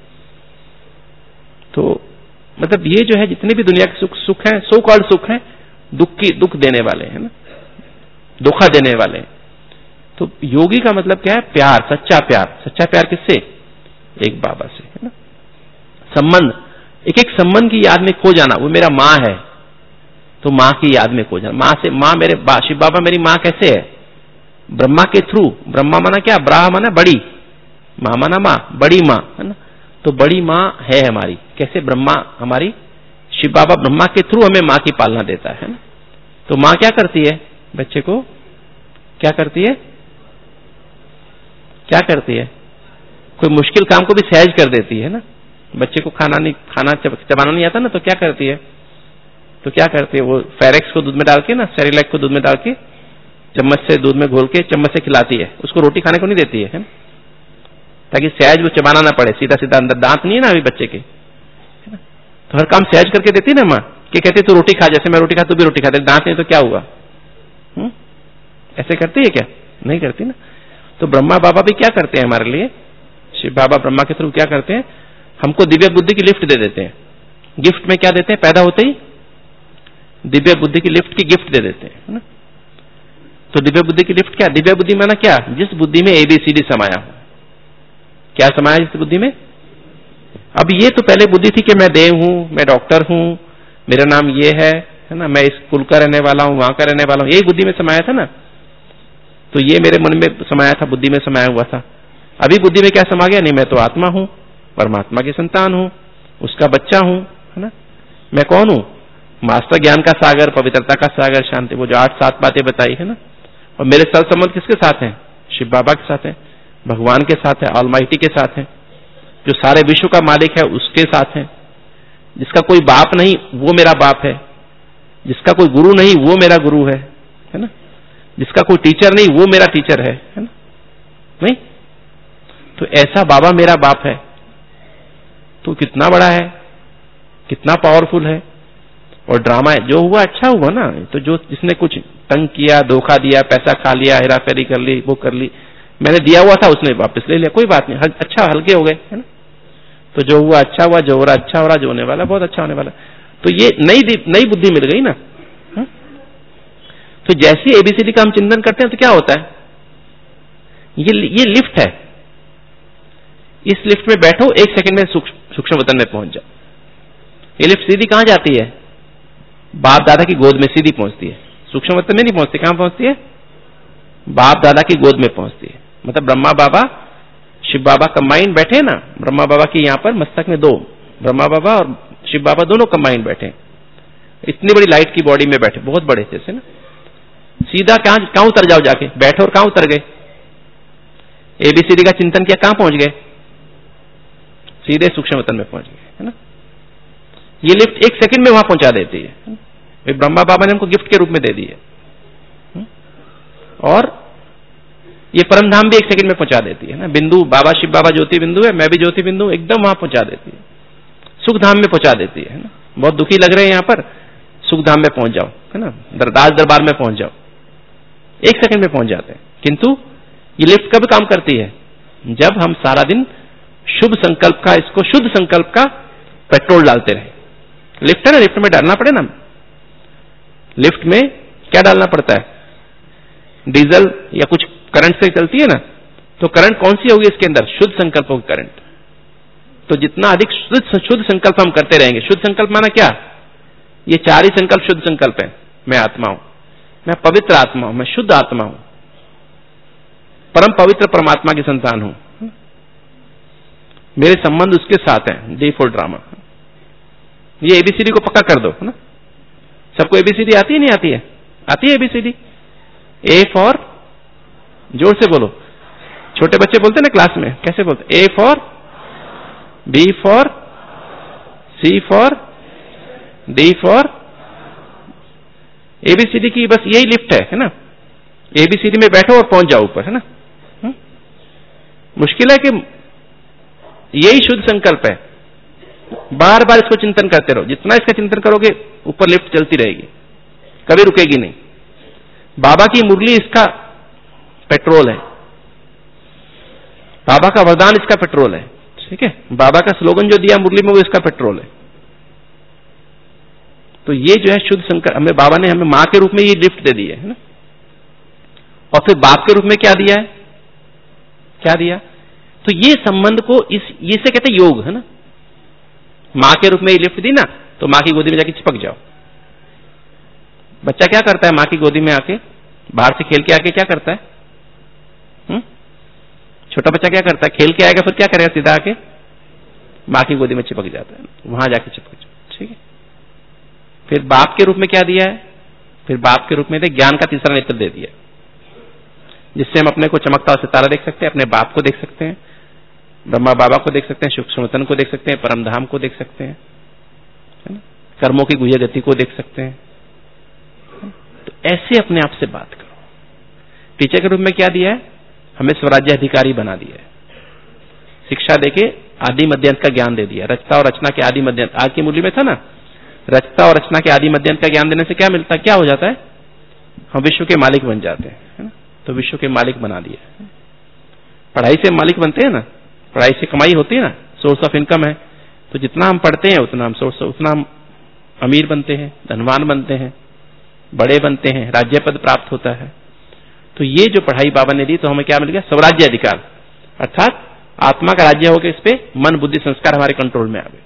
तो मतलब ये जो है, जितने भी दुनिया के सुख सुख हैं, सो कॉल्ड सुख हैं, दुख की दुख देने वाले हैं ना, धोखा देने वाले हैं। तो योगी का मतलब क्या है? प्यार, सच्चा प्यार। सच्चा प्यार किससे? एक बाबा से, है ना। संबंध, एक एक संबंध की याद में खो जाना। वो मेरा माँ है तो माँ की याद में खो जाना। माँ से, माँ मेरे बा, शिव बाबा मेरी माँ कैसे है? ब्रह्मा के थ्रू। ब्रह्मा माना क्या? ब्राह माना बड़ी, माँ माना माँ, बड़ी माँ, है ना। तो बड़ी माँ है हमारी। कैसे? ब्रह्मा हमारी, शिव बाबा ब्रह्मा के थ्रू हमें माँ की पालना देता है ना। तो माँ क्या करती है? बच्चे को क्या करती है? क्या करती है? कोई मुश्किल काम को भी सहज कर देती है ना। बच्चे को खाना नहीं, खाना चबाना नहीं आता ना, तो क्या करती है? तो क्या करती है? वो फेरेक्स को दूध में डाल के ना, सेरिलैक को दूध में डाल के, चम्मच से दूध में घोल के चम्मच से खिलाती है। उसको रोटी खाने को नहीं देती है, है ना? ताकि सहज वो चबाना ना पड़े, सीधा सीधा अंदर। दांत नहीं है ना अभी बच्चे के, है ना। तो हर काम सहज करके देती ना माँ, कि कहती तू रोटी खा, जैसे मैं रोटी खा तू भी रोटी खा। दांत नहीं तो क्या हुआ? हुँ? ऐसे करती है क्या? नहीं करती ना। तो ब्रह्मा बाबा भी क्या करते हैं हमारे लिए? शिव बाबा ब्रह्मा के थ्रू क्या करते हैं? हमको दिव्य बुद्धि की लिफ्ट दे देते हैं। गिफ्ट में क्या देते हैं? पैदा होते ही दिव्य बुद्धि की लिफ्ट की गिफ्ट दे देते हैं, है ना। तो दिव्य बुद्धि की लिफ्ट क्या? दिव्य बुद्धि माना क्या? जिस बुद्धि में एबीसीडी समाया हो। क्या समाया जिस बुद्धि में? अब ये तो पहले बुद्धि थी कि मैं देव हूं, मैं डॉक्टर हूं, मेरा नाम ये है, है ना, मैं इस कुल का रहने वाला हूं, वहां का रहने वाला हूं, यही बुद्धि में समाया था ना। तो ये मेरे मन में समाया था, बुद्धि में समाया हुआ था। अभी बुद्धि में क्या समा गया? नहीं, मैं तो आत्मा हूं, परमात्मा की संतान हूं, उसका बच्चा हूं, है ना। मैं कौन हूं? मास्टर ज्ञान का सागर, पवित्रता का सागर, शांति, वो जो आठ सात बातें बताई है ना। और मेरे सर संबंध किसके साथ हैं? शिव बाबा के साथ हैं, भगवान के साथ है, ऑलमाइटी के साथ है, जो सारे विश्व का मालिक है उसके साथ है। जिसका कोई बाप नहीं वो मेरा बाप है, जिसका कोई गुरु नहीं वो मेरा गुरु है, है ना। जिसका कोई टीचर नहीं वो मेरा टीचर है, है ना। नहीं तो ऐसा बाबा मेरा बाप है, तो कितना बड़ा है, कितना पावरफुल है। और ड्रामा है, जो हुआ अच्छा हुआ ना। तो जो जिसने कुछ तंग किया, धोखा दिया, पैसा खा लिया, हेराफेरी कर ली, वो कर ली, मैंने दिया हुआ था उसने वापस ले लिया, कोई बात नहीं, अच्छा हल्के हो गए, है ना। तो जो हुआ अच्छा हुआ, जो हो रहा अच्छा हो रहा, जो होने वाला बहुत अच्छा होने वाला। तो ये नई नई बुद्धि मिल गई ना। हा? तो जैसे एबीसीडी का हम चिंतन करते हैं तो क्या होता है? ये ये लिफ्ट है, इस लिफ्ट में बैठो, एक सेकंड में सूक्ष्म वतन में पहुंच जाओ। ये लिफ्ट सीधी कहां जाती है? बाप दादा की गोद में सीधी पहुंचती है। सूक्ष्म वतन में नहीं पहुंचती, कहां पहुंचती है? बाप दादा की गोद में पहुंचती है। मतलब ब्रह्मा बाबा शिव बाबा कंबाइंड बैठे ना, ब्रह्मा बाबा की यहां पर मस्तक में दो, ब्रह्मा बाबा और शिव बाबा दोनों कंबाइंड बैठे, इतनी बड़ी लाइट की बॉडी में बैठे, बहुत बड़े जैसे ना। सीधा कहां कहां उतर जाओ, जाके बैठे और कहां उतर गए? एबीसीडी का चिंतन किया, कहां पहुंच गए? सीधे सूक्ष्म वतन में पहुंच गए, है ना। ये लिफ्ट एक सेकंड में वहां पहुंचा देती है। ब्रह्मा बाबा ने हमको गिफ्ट के रूप में दे दी है। और ये परम धाम भी एक सेकंड में पहुंचा देती है ना। बिंदु, बाबा शिव बाबा ज्योति बिंदु है, मैं भी ज्योति बिंदु, एकदम वहां पहुंचा देती है, सुख धाम में पहुंचा देती है ना। बहुत दुखी लग रहे हैं यहाँ पर, सुख धाम में पहुंच जाओ, है ना, दास दरबार में पहुंच जाओ, एक सेकंड में पहुंच जाते हैं। किंतु ये लिफ्ट कब काम करती है? जब हम सारा दिन शुभ संकल्प का, इसको शुद्ध संकल्प का पेट्रोल डालते रहे। लिफ्ट है ना, लिफ्ट में डालना पड़े ना, लिफ्ट में क्या डालना पड़ता है? डीजल या कुछ करंट से चलती है ना, तो करंट कौन सी होगी इसके अंदर? शुद्ध संकल्पों की करंट। तो जितना अधिक शुद्ध शुद्ध संकल्प हम करते रहेंगे, शुद्ध संकल्प माना क्या? ये चार ही संकल्प शुद्ध संकल्प है। मैं आत्मा हूं, मैं पवित्र आत्मा हूं, मैं शुद्ध आत्मा हूं, परम पवित्र परमात्मा की संतान हूं, मेरे संबंध उसके साथ हैं, डी फॉर ड्रामा। ये एबीसीडी को पक्का कर दो, है ना। सबको एबीसीडी आती है, नहीं आती है? आती है एबीसीडी। ए फॉर, जोर से बोलो, छोटे बच्चे बोलते हैं ना क्लास में, कैसे बोलते? A for, B for, C for, D for. A B C D की बस यही लिफ्ट है, है ना। एबीसीडी में बैठो और पहुंच जाओ ऊपर, है ना। हुँ? मुश्किल है कि यही शुद्ध संकल्प है। बार बार इसको चिंतन करते रहो, जितना इसका चिंतन करोगे ऊपर लिफ्ट चलती रहेगी, कभी रुकेगी नहीं। बाबा की मुरली इसका पेट्रोल है, बाबा का वरदान इसका पेट्रोल है, ठीक है। बाबा का स्लोगन जो दिया मुरली में वो इसका पेट्रोल है। तो ये जो है शुद्ध संकल्प, हमें बाबा ने हमें मां के रूप में ये लिफ्ट दे दी है ना। और फिर बाप के रूप में क्या दिया है? क्या दिया? तो ये संबंध को इस ये से कहते हैं योग, है ना। मां के रूप में ये लिफ्ट दी ना, तो मां की गोदी में जाके चिपक जाओ। बच्चा क्या करता है मां की गोदी में आके? बाहर से खेल के आके क्या करता है? हुँ? छोटा बच्चा क्या करता है? खेल के आएगा, फिर क्या करेगा? सीधा आके मां की गोदी में चिपक जाता है, वहां जाके चिपक जाओ, ठीक है। फिर बाप के रूप में क्या दिया है? फिर बाप के रूप में ज्ञान का तीसरा नेत्र दे दिया, जिससे हम अपने को चमकता हुआ सितारा देख सकते हैं, अपने बाप को देख सकते हैं, ब्रह्मा बाबा को देख सकते हैं, शुभ सनातन को देख सकते हैं, परमधाम को देख सकते हैं, है ना? कर्मों की गुह्य गति को देख सकते हैं। तो ऐसे अपने आप से बात करो। टीचर के रूप में क्या दिया है? हमें स्वराज्य अधिकारी बना दिया है, शिक्षा देके आदि मध्यंत का ज्ञान दे दिया। रचता और रचना के आदि मध्यंत, आज की मूल्य में था ना, रचता और रचना के आदि मध्यंत का ज्ञान देने से क्या मिलता है? क्या हो जाता है? हम विश्व के मालिक बन जाते हैं, है ना। तो विश्व के मालिक बना दिया। पढ़ाई से मालिक बनते हैं ना, पढ़ाई से कमाई होती है ना, सोर्स ऑफ इनकम है। तो जितना हम पढ़ते हैं उतना हम सोर्स उतना हम अमीर बनते हैं, धनवान बनते हैं, बड़े बनते हैं, राज्य पद प्राप्त होता है। तो ये जो पढ़ाई बाबा ने दी, तो हमें क्या मिल गया? स्वराज्य अधिकार, अर्थात आत्मा का राज्य हो गया। इस पे मन बुद्धि संस्कार हमारे कंट्रोल में आ गए।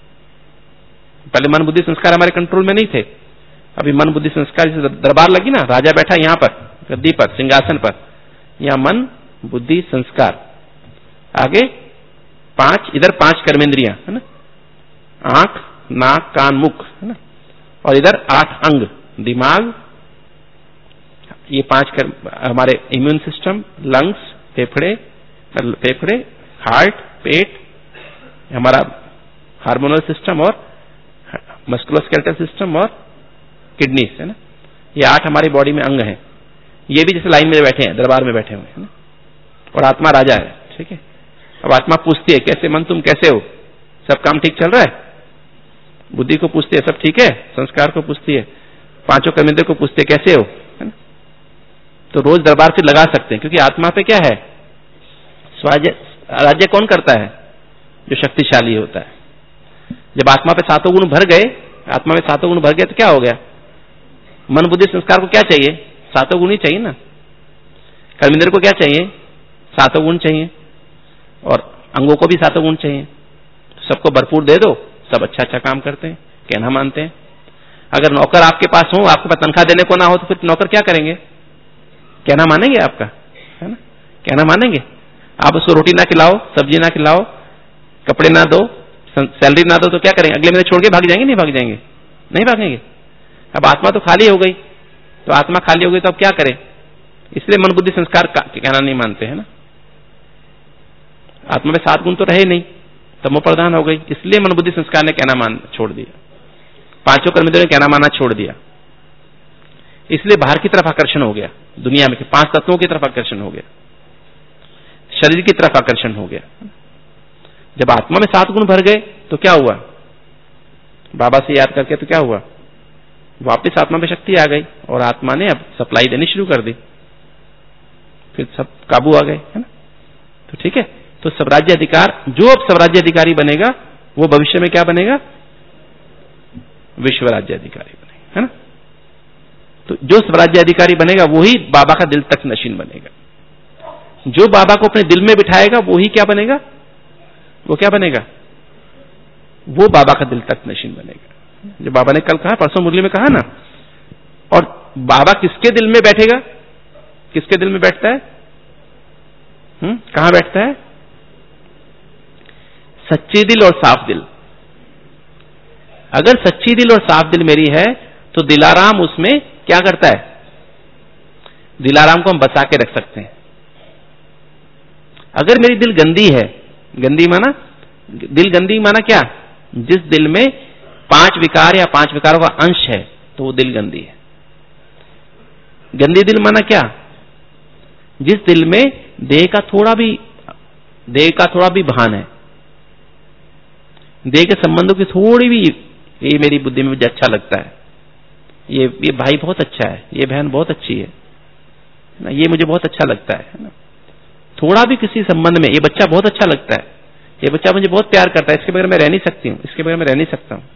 पहले मन बुद्धि संस्कार हमारे कंट्रोल में नहीं थे, अभी मन बुद्धि संस्कार, जैसे दरबार लगी ना, राजा बैठा यहाँ पर गद्दी पर, सिंहासन पर, यहाँ मन बुद्धि संस्कार, आगे पांच, इधर पांच कर्मेंद्रियां, है ना, आंख नाक कान मुख, है ना, और इधर आठ अंग, दिमाग, ये पांच कर, हमारे इम्यून सिस्टम, लंग्स, फेफड़े, फेफड़े, हार्ट, पेट, हमारा हार्मोनल सिस्टम और मस्कुलोस्केलेटल सिस्टम और किडनीज, है ना। ये आठ हमारी बॉडी में अंग हैं। ये भी जैसे लाइन में बैठे हैं, दरबार में बैठे हुए हैं, और आत्मा राजा है, ठीक है। अब आत्मा पूछती है, कैसे मन तुम कैसे हो? सब काम ठीक चल रहा है? बुद्धि को पूछती है, सब ठीक है? संस्कार को पूछती है, पांचों कर्मेंद्रियों को पूछती है, कैसे हो, है ना। तो रोज दरबार से लगा सकते हैं, क्योंकि आत्मा पे क्या है? स्वराज्य। राज्य कौन करता है? जो शक्तिशाली होता है। जब आत्मा पे सातों गुण भर गए, आत्मा में सातों गुण भर गए, तो क्या हो गया? मन बुद्धि संस्कार को क्या चाहिए? सातों गुण ही चाहिए ना। कर्मेंद्र को क्या चाहिए? सातों गुण चाहिए, और अंगों को भी सातों गुण चाहिए। सबको भरपूर दे दो, सब अच्छा अच्छा काम करते हैं, कहना मानते हैं। अगर नौकर आपके पास हो, आपके पास तनख्वाह देने को ना हो, तो फिर नौकर क्या करेंगे? कहना मानेंगे आपका, है ना, कहना मानेंगे। आप उसको रोटी ना खिलाओ, सब्जी ना खिलाओ, कपड़े ना दो, सैलरी ना दो, तो क्या करेंगे? अगले महीने छोड़ के भाग जाएंगे? नहीं भाग जाएंगे? नहीं भागेंगे। अब आत्मा तो खाली हो गई, तो आत्मा खाली हो गई तो अब क्या करें? इसलिए मन बुद्धि संस्कार का कहना नहीं मानते, है ना। आत्मा में सात गुण तो रहे नहीं, तमो प्रधान हो गई, इसलिए मन बुद्धि संस्कार ने कहना मान छोड़ दिया, पांचों कर्मेंद्रियों ने कहना मानना छोड़ दिया। इसलिए बाहर की तरफ आकर्षण हो गया, दुनिया में पांच तत्वों की तरफ आकर्षण हो गया, शरीर की तरफ आकर्षण हो गया। जब आत्मा में सात गुण भर गए तो क्या हुआ, बाबा से याद करके तो क्या हुआ, वापस आत्मा में शक्ति आ गई और आत्मा ने अब सप्लाई देनी शुरू कर दी, फिर सब काबू आ गए, है ना। तो ठीक है, तो स्वराज्य अधिकार, जो अब स्वराज्य अधिकारी बनेगा वो भविष्य में क्या बनेगा, विश्व राज्य अधिकारी बनेगा, है ना। तो जो स्वराज्य अधिकारी बनेगा वही बाबा का दिल तक नशीन बनेगा। जो बाबा को अपने दिल में बिठाएगा वही क्या बनेगा, वो क्या बनेगा, वो बाबा का दिल तक नशीन बनेगा। जो बाबा ने कल कहा, परसों मुरली में कहा ना, और बाबा किसके दिल में बैठेगा, किसके दिल में बैठता है, हम्म कहां बैठता है, सच्चे दिल और साफ दिल। अगर सच्ची दिल और साफ दिल मेरी है तो दिलाराम उसमें क्या करता है, दिलाराम को हम बचा के रख सकते हैं। अगर मेरी दिल गंदी है, गंदी माना, दिल गंदी माना क्या, जिस दिल में पांच विकार या पांच विकारों का अंश है तो वो दिल गंदी है। गंदी दिल माना क्या, जिस दिल में देह का थोड़ा भी देह का थोड़ा भी भान है, देह के संबंधों की थोड़ी भी, ये मेरी बुद्धि में मुझे अच्छा लगता है, ये ये भाई बहुत अच्छा है, ये बहन बहुत अच्छी है ना, ये मुझे बहुत अच्छा लगता है ना, थोड़ा भी किसी संबंध में ये बच्चा बहुत अच्छा लगता है, ये बच्चा मुझे बहुत प्यार करता है, इसके बगैर मैं रह नहीं सकती हूं, इसके बगैर मैं रह नहीं सकता हूं।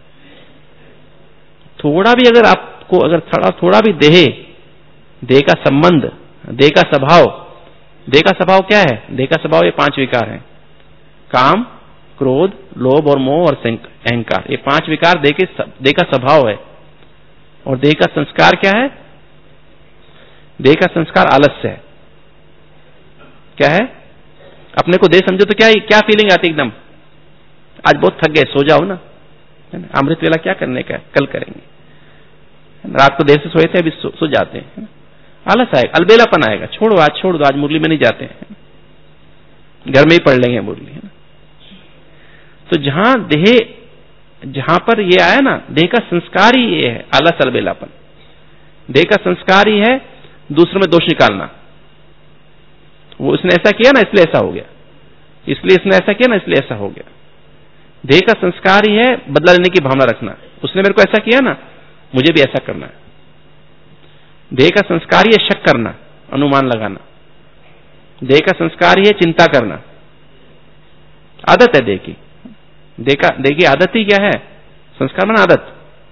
थोड़ा भी अगर आपको, अगर थोड़ा थोड़ा भी देह देह का संबंध, देह का स्वभाव, देह का स्वभाव क्या है, देह का स्वभाव ये पांच विकार हैं, काम, क्रोध, लोभ और मोह और अहंकार, ये पांच विकार देह के देह का स्वभाव है। और देह का संस्कार क्या है, देह का संस्कार आलस्य है। क्या है, अपने को देह समझो तो क्या क्या फीलिंग आती, एकदम आज बहुत थक गए, सो जाओ ना, अमृत वेला क्या करने का है, कल करेंगे, रात को देर से सोए थे अभी सो, सो जाते हैं, आलस आएगा, अलबेलापन आएगा, छोड़ो आज, छोड़ दो, आज मुरली में नहीं जाते हैं, घर में ही पढ़ लेंगे मुरली, है ना। तो जहां देह, जहां पर ये आया ना, देह का संस्कार ही ये है, आलस अलबेलापन, देह का संस्कार ही है दूसरों में दोष निकालना। वो इसने ऐसा किया ना इसलिए ऐसा हो गया, इसलिए इसने ऐसा किया ना इसलिए ऐसा हो गया। देह का संस्कार ही है बदला लेने की भावना रखना, उसने मेरे को ऐसा किया ना मुझे भी ऐसा करना है। देह का संस्कार ही है शक करना, अनुमान लगाना। देह का संस्कार ही है चिंता करना, आदत है देह की, देह का देह की आदत ही क्या है, संस्कार माना आदत,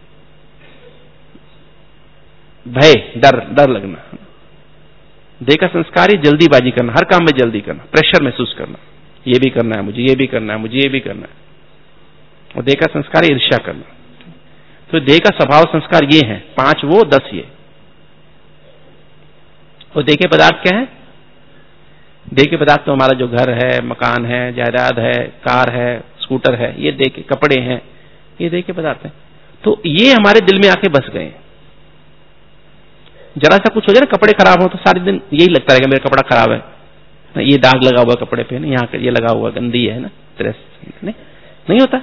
भय, डर डर लगना। देह का संस्कार ही जल्दीबाजी करना, हर काम में जल्दी करना, प्रेशर महसूस करना, ये भी करना है मुझे, ये भी करना है मुझे, ये भी करना है। और देह का संस्कार ईर्ष्या करना। तो देह का स्वभाव संस्कार ये है, पांच वो दस ये। और देह के पदार्थ क्या है, देह के पदार्थ तो हमारा जो घर है, मकान है, जायदाद है, कार है, स्कूटर है, ये देह के कपड़े हैं, ये देह के पदार्थ हैं। तो ये हमारे दिल में आके बस गए। जरा सा कुछ हो जाए ना, कपड़े खराब हो तो सारे दिन यही लगता रहेगा मेरा कपड़ा खराब है, ये दाग लगा हुआ कपड़े पे, यहाँ ये लगा हुआ गंदी है ना, प्रेस नहीं, नहीं होता।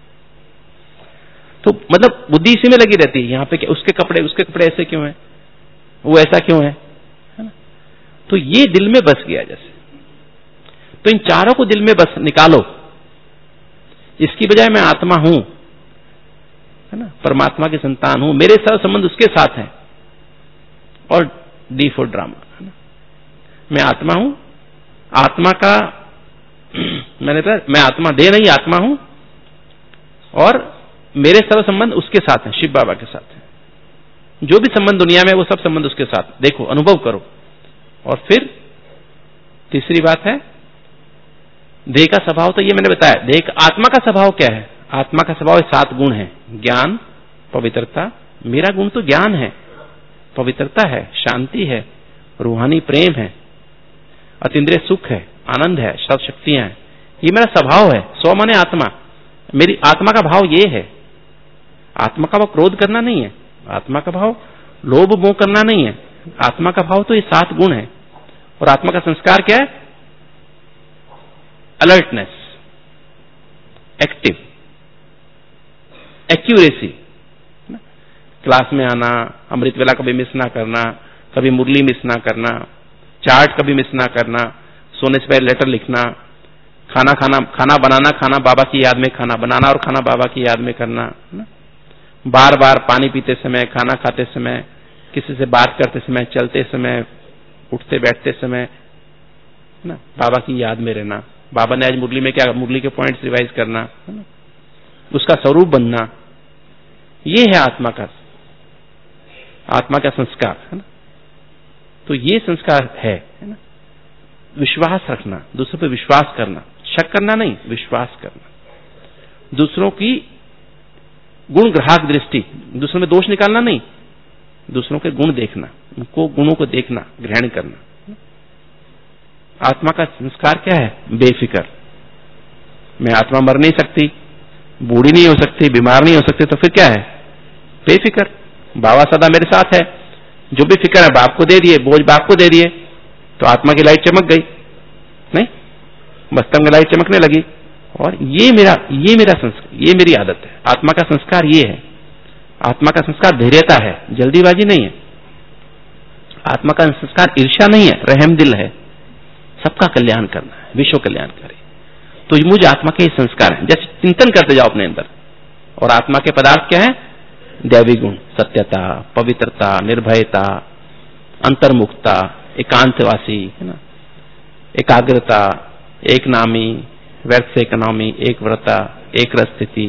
तो मतलब बुद्धि इसी में लगी रहती है, यहाँ पे उसके कपड़े उसके कपड़े ऐसे क्यों हैं, वो ऐसा क्यों है, है ना। तो ये दिल में बस गया जैसे। तो इन चारों को दिल में बस निकालो, इसकी बजाय मैं आत्मा हूं, है ना, परमात्मा की संतान हूं, मेरे साथ संबंध उसके साथ है, और डी फॉर ड्रामा, है ना। मैं आत्मा हूं, आत्मा का मैंने कहा मैं आत्मा, दे नहीं आत्मा हूं, और मेरे सर्व संबंध उसके साथ हैं, शिव बाबा के साथ हैं। जो भी संबंध दुनिया में वो सब संबंध उसके साथ, देखो अनुभव करो। और फिर तीसरी बात है, देह का स्वभाव तो ये मैंने बताया। देह का, आत्मा का स्वभाव क्या है, आत्मा का स्वभाव सात गुण है, ज्ञान, पवित्रता, मेरा गुण तो ज्ञान है, पवित्रता है, शांति है, रूहानी प्रेम है, अतीन्द्रिय सुख है, आनंद है, सब शक्तियां हैं, ये मेरा स्वभाव है। सौ माने आत्मा, मेरी आत्मा का भाव ये है। आत्मा का भाव क्रोध करना नहीं है, आत्मा का भाव लोभ मोह करना नहीं है, आत्मा का भाव तो ये सात गुण है। और आत्मा का संस्कार क्या है, अलर्टनेस, एक्टिव, एक्यूरेसी, क्लास में आना, अमृत वेला कभी मिस ना करना, कभी मुरली मिस ना करना, चार्ट कभी मिस ना करना, सोने से पहले लेटर लिखना, खाना खाना खाना बनाना, खाना बाबा की याद में खाना बनाना और खाना बाबा की याद में करना, है ना? बार बार पानी पीते समय, खाना खाते समय, किसी से बात करते समय, चलते समय, उठते बैठते समय, है ना, बाबा की याद में रहना। बाबा ने आज मुरली में क्या, मुरली के पॉइंट्स रिवाइज करना, है ना, उसका स्वरूप बनना, ये है आत्मा का आत्मा का संस्कार, है ना। तो ये संस्कार है, है ना। विश्वास रखना, दूसरों पे विश्वास करना, शक करना नहीं, विश्वास करना, दूसरों की गुण ग्राहक दृष्टि, दूसरों में दोष निकालना नहीं, दूसरों के गुण देखना, उनको गुणों को देखना, ग्रहण करना। आत्मा का संस्कार क्या है? बेफिक्र। मैं आत्मा मर नहीं सकती, बूढ़ी नहीं हो सकती, बीमार नहीं हो सकती, तो फिर क्या है? बेफिक्र। बाबा सदा मेरे साथ है, जो भी फिक्र है बाप को दे दिए, बोझ बाप को दे दिए, तो आत्मा की लाइट चमक गई, नहीं, मस्तक में लाइट चमकने लगी। और ये मेरा ये मेरा संस्कार, ये मेरी आदत है। आत्मा का संस्कार ये है। आत्मा का संस्कार धैर्यता है, जल्दीबाजी नहीं है। आत्मा का संस्कार ईर्ष्या नहीं है, रहम दिल है, सबका कल्याण करना है, विश्व कल्याण करे। तो मुझ आत्मा के संस्कार हैं। जैसे चिंतन करते जाओ अपने अंदर, और आत्मा के पदार्थ क्या है? दैवी गुण, सत्यता, पवित्रता, निर्भयता, अंतर्मुखता, एकांतवासी, है ना, एकाग्रता, एक नामी, व्यर्थ से इकोनॉमी, एक व्रता, एक रस स्थिति,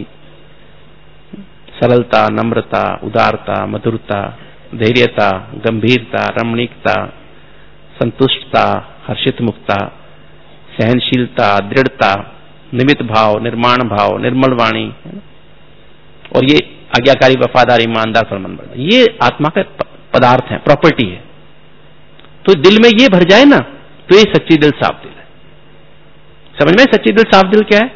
सरलता, नम्रता, उदारता, मधुरता, धैर्यता, गंभीरता, रमणीकता, संतुष्टता, हर्षित मुक्ता, सहनशीलता, दृढ़ता, निमित भाव, निर्माण भाव, निर्मल वाणी, और ये आज्ञाकारी, वफादार, ईमानदार, फरमानबरदार, ये आत्मा के पदार्थ हैं, प्रॉपर्टी है। तो दिल में ये भर जाए ना, तो ये सच्ची दिल साफ दिल है। समझ में? सच्ची दिल साफ दिल क्या है?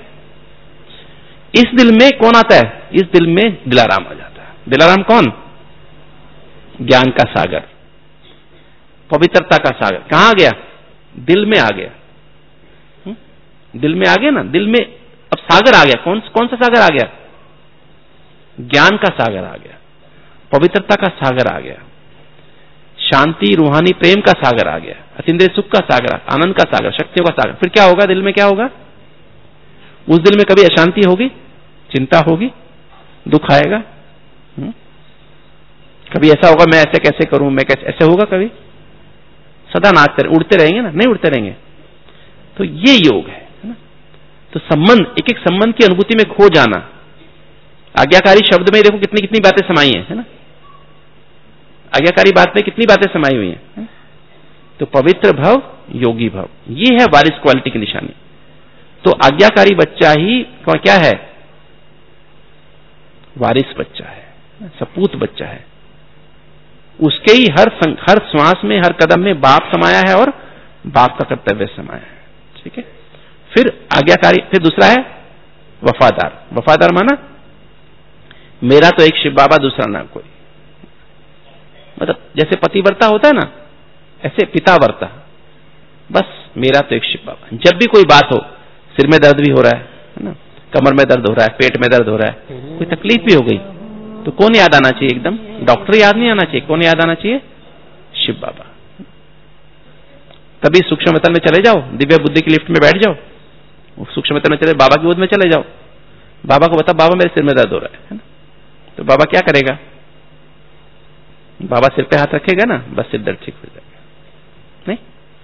इस दिल में कौन आता है? इस दिल में दिलाराम आ जाता है। दिलाराम कौन? ज्ञान का सागर, पवित्रता का सागर। कहां आ गया? दिल में आ गया। हुँ? दिल में आ गया ना, दिल में अब सागर आ गया। कौन कौन सा सागर आ गया? ज्ञान का सागर आ गया, पवित्रता का सागर आ गया, शांति, रूहानी प्रेम का सागर आ गया, अतीन्द्रिय सुख का सागर, आनंद का सागर, शक्तियों का सागर। फिर क्या होगा? दिल में क्या होगा? उस दिल में कभी अशांति होगी, चिंता होगी, दुख आएगा? हुँ? कभी ऐसा होगा मैं ऐसे कैसे करूं, मैं कैसे, ऐसे होगा कभी? सदा नाचते उड़ते रहेंगे ना? नहीं उड़ते रहेंगे। तो ये योग है, है ना। तो संबंध, एक एक संबंध की अनुभूति में खो जाना। आज्ञाकारी शब्द में देखो कितनी कितनी बातें समाई हैं, है ना। आज्ञाकारी बात में कितनी बातें समाई हुई हैं, है? तो पवित्र भव, योगी भव, ये है वारिस क्वालिटी की निशानी। तो आज्ञाकारी बच्चा ही क्या है? वारिस बच्चा है, सपूत बच्चा है। उसके ही हर हर श्वास में, हर कदम में बाप समाया है और बाप का कर्तव्य समाया है। ठीक है। फिर आज्ञाकारी, फिर दूसरा है वफादार। वफादार माना मेरा तो एक शिव बाबा, दूसरा ना कोई। मतलब जैसे पतिव्रता होता है ना, ऐसे पिता वर्ता, बस मेरा तो एक शिव बाबा। जब भी कोई बात हो, सिर में दर्द भी हो रहा है, है ना, कमर में दर्द हो रहा है, पेट में दर्द हो रहा है, कोई तकलीफ भी हो गई, तो कौन याद आना चाहिए? एकदम डॉक्टर याद नहीं आना चाहिए। कौन याद आना चाहिए? शिव बाबा। तभी सूक्ष्म वेतन में चले जाओ, दिव्य बुद्धि की लिफ्ट में बैठ जाओ, सूक्ष्म वेतन में चले, बाबा की गोद में चले जाओ, बाबा को बता, बाबा मेरे सिर में दर्द हो रहा है ना। तो बाबा क्या करेगा? बाबा सिर पे हाथ रखेगा ना, बस सिर दर्द ठीक हो जाएगा। नहीं,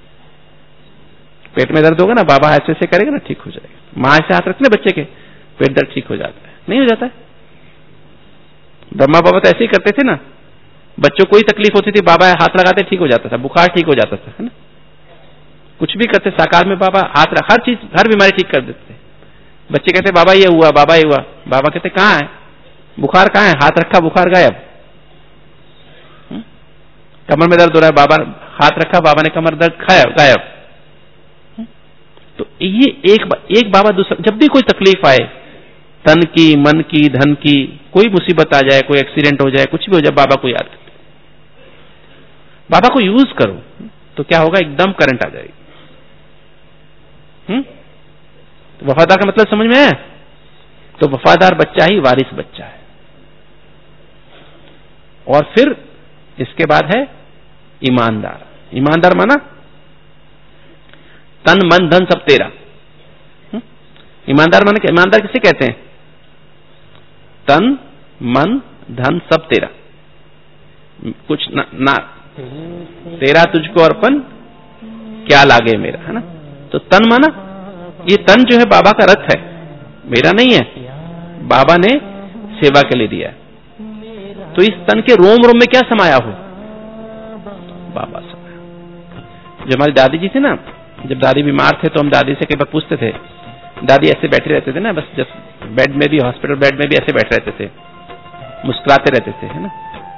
पेट में दर्द होगा ना, बाबा ऐसे ऐसे करेगा ना, ठीक हो जाएगा। माँ ऐसे हाथ रखने बच्चे के, पेट दर्द ठीक हो जाता है। नहीं हो जाता है? ब्रह्मा बाबा तो ऐसे ही करते थे ना, बच्चों को कोई तकलीफ होती थी, बाबा हाथ लगाते ठीक हो जाता था, बुखार ठीक हो जाता था, है ना। कुछ भी करते साकार में बाबा हाथ रख, हर चीज, हर बीमारी ठीक कर देते थे। बच्चे कहते बाबा ये हुआ, बाबा ये हुआ, बाबा कहते कहाँ है बुखार, कहाँ है? हाथ रखा, बुखार गायब। कमर में दर्द हो रहा है, बाबा हाथ रखा, बाबा ने कमर दर्द खाया, गायब। तो ये एक एक बाबा दूसरा, जब भी कोई तकलीफ आए, तन की, मन की, धन की, कोई मुसीबत आ जाए, कोई एक्सीडेंट हो जाए, कुछ भी हो जाए, बाबा को याद करते। बाबा को यूज करो तो क्या होगा? एकदम करंट आ जाएगी। हम्म तो वफादार का मतलब समझ में है? तो वफादार बच्चा ही वारिस बच्चा है। और फिर इसके बाद है ईमानदार। ईमानदार माना तन मन धन सब तेरा। ईमानदार माने, ईमानदार किसे कहते हैं? तन मन धन सब तेरा, कुछ ना, ना तेरा तुझको अर्पण क्या लागे मेरा, है ना। तो तन माना, ये तन जो है बाबा का रथ है, मेरा नहीं है, बाबा ने सेवा के लिए दिया है। तो इस तन के रोम रोम में क्या समाया हो? बाबा समाया। जो हमारी दादी जी थी ना, जब दादी बीमार थे तो हम दादी से कई बार पूछते थे, दादी ऐसे बैठे रहते थे ना, बस जब बेड में भी, हॉस्पिटल बेड में भी ऐसे बैठे रहते थे, मुस्कुराते रहते थे, है ना।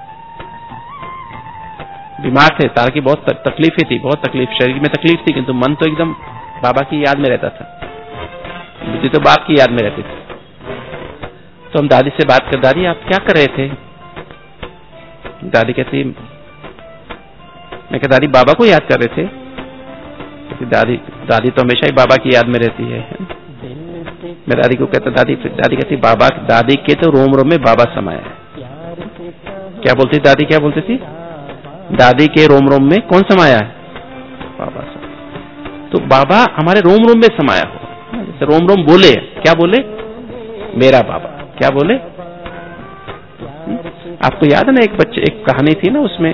बीमार थे, तार की बहुत तकलीफें थी, बहुत तकलीफ, शरीर में तकलीफ थी, किंतु मन तो एकदम बाबा की याद में रहता था, बुद्धि तो बाप की याद में रहती थी। तो हम दादी से बात कर, दादी आप क्या कर रहे थे? दादी कहती, मैं कहा दादी बाबा को याद कर रहे थे। कहती दादी दादी तो हमेशा ही बाबा की याद में रहती है। मैं दादी को कहता, दादी दादी कहती बाबा, दादी के तो रोम रोम में बाबा समाया है। क्या बोलती दादी, क्या बोलती थी? दादी के रोम रोम में कौन समाया है? बाबा समाया। तो बाबा हमारे रोम रोम में समाया हो, जैसे रोम रोम बोले, क्या बोले? मेरा बाबा। क्या बोले? आपको याद है ना, एक बच्चे, एक कहानी थी ना, उसमें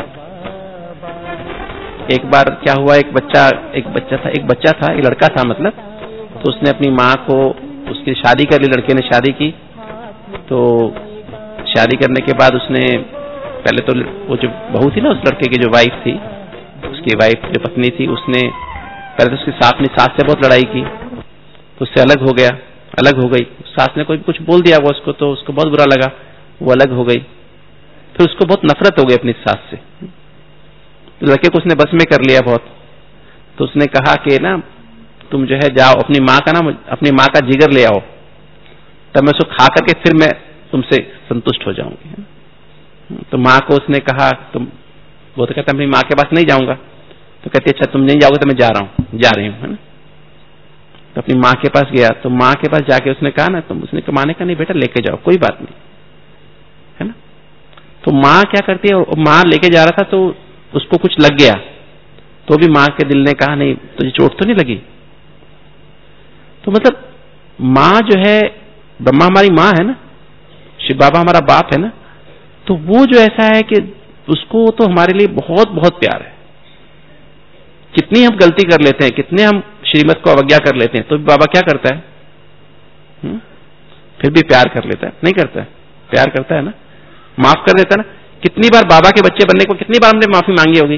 एक बार क्या हुआ, एक बच्चा एक बच्चा था एक बच्चा था एक लड़का था मतलब, तो उसने अपनी माँ को, उसकी शादी कर ली, लड़के ने शादी की। तो शादी करने के बाद उसने पहले तो वो जो बहू थी ना, उस लड़के की जो वाइफ थी, उसकी वाइफ जो पत्नी थी, उसने पहले तो उसकी सास अपनी सास से बहुत लड़ाई की, तो उससे अलग हो गया, अलग हो गई। सास ने कोई कुछ बोल दिया वो उसको, तो उसको बहुत बुरा लगा, वो अलग हो गई। फिर उसको बहुत नफरत हो गई अपनी सास से। तो लड़के को उसने बस में कर लिया बहुत। तो उसने कहा कि ना तुम जो है जाओ अपनी माँ का ना, अपनी माँ का जिगर ले आओ, तब मैं उसको खा करके फिर मैं तुमसे संतुष्ट हो जाऊंगी। तो माँ को उसने कहा, तुम, वो तो कहता अपनी माँ के पास नहीं जाऊंगा। तो कहती अच्छा तुम नहीं जाओगे तो मैं जा रहा हूँ, जा रही हूँ, है ना। तो अपनी माँ के पास गया, तो माँ के पास जाके उसने कहा ना, तुम, उसने माँ ने कहा नहीं बेटा लेके जाओ, कोई बात नहीं, है ना। तो माँ क्या करती है, माँ लेके जा रहा था तो उसको कुछ लग गया, तो भी माँ के दिल ने कहा नहीं तुझे चोट तो नहीं लगी। तो मतलब माँ जो है, ब्रह्मा हमारी माँ है ना, शिव बाबा हमारा बाप है ना, तो वो जो ऐसा है कि उसको तो हमारे लिए बहुत बहुत प्यार है। कितनी हम गलती कर लेते हैं, कितने हम श्रीमत को अवज्ञा कर लेते हैं, तो भी बाबा क्या करता है? हुँ? फिर भी प्यार कर लेता है, नहीं करता है? प्यार करता है ना, माफ कर देता है ना। कितनी बार बाबा के बच्चे बनने को, कितनी बार हमने माफी मांगी होगी?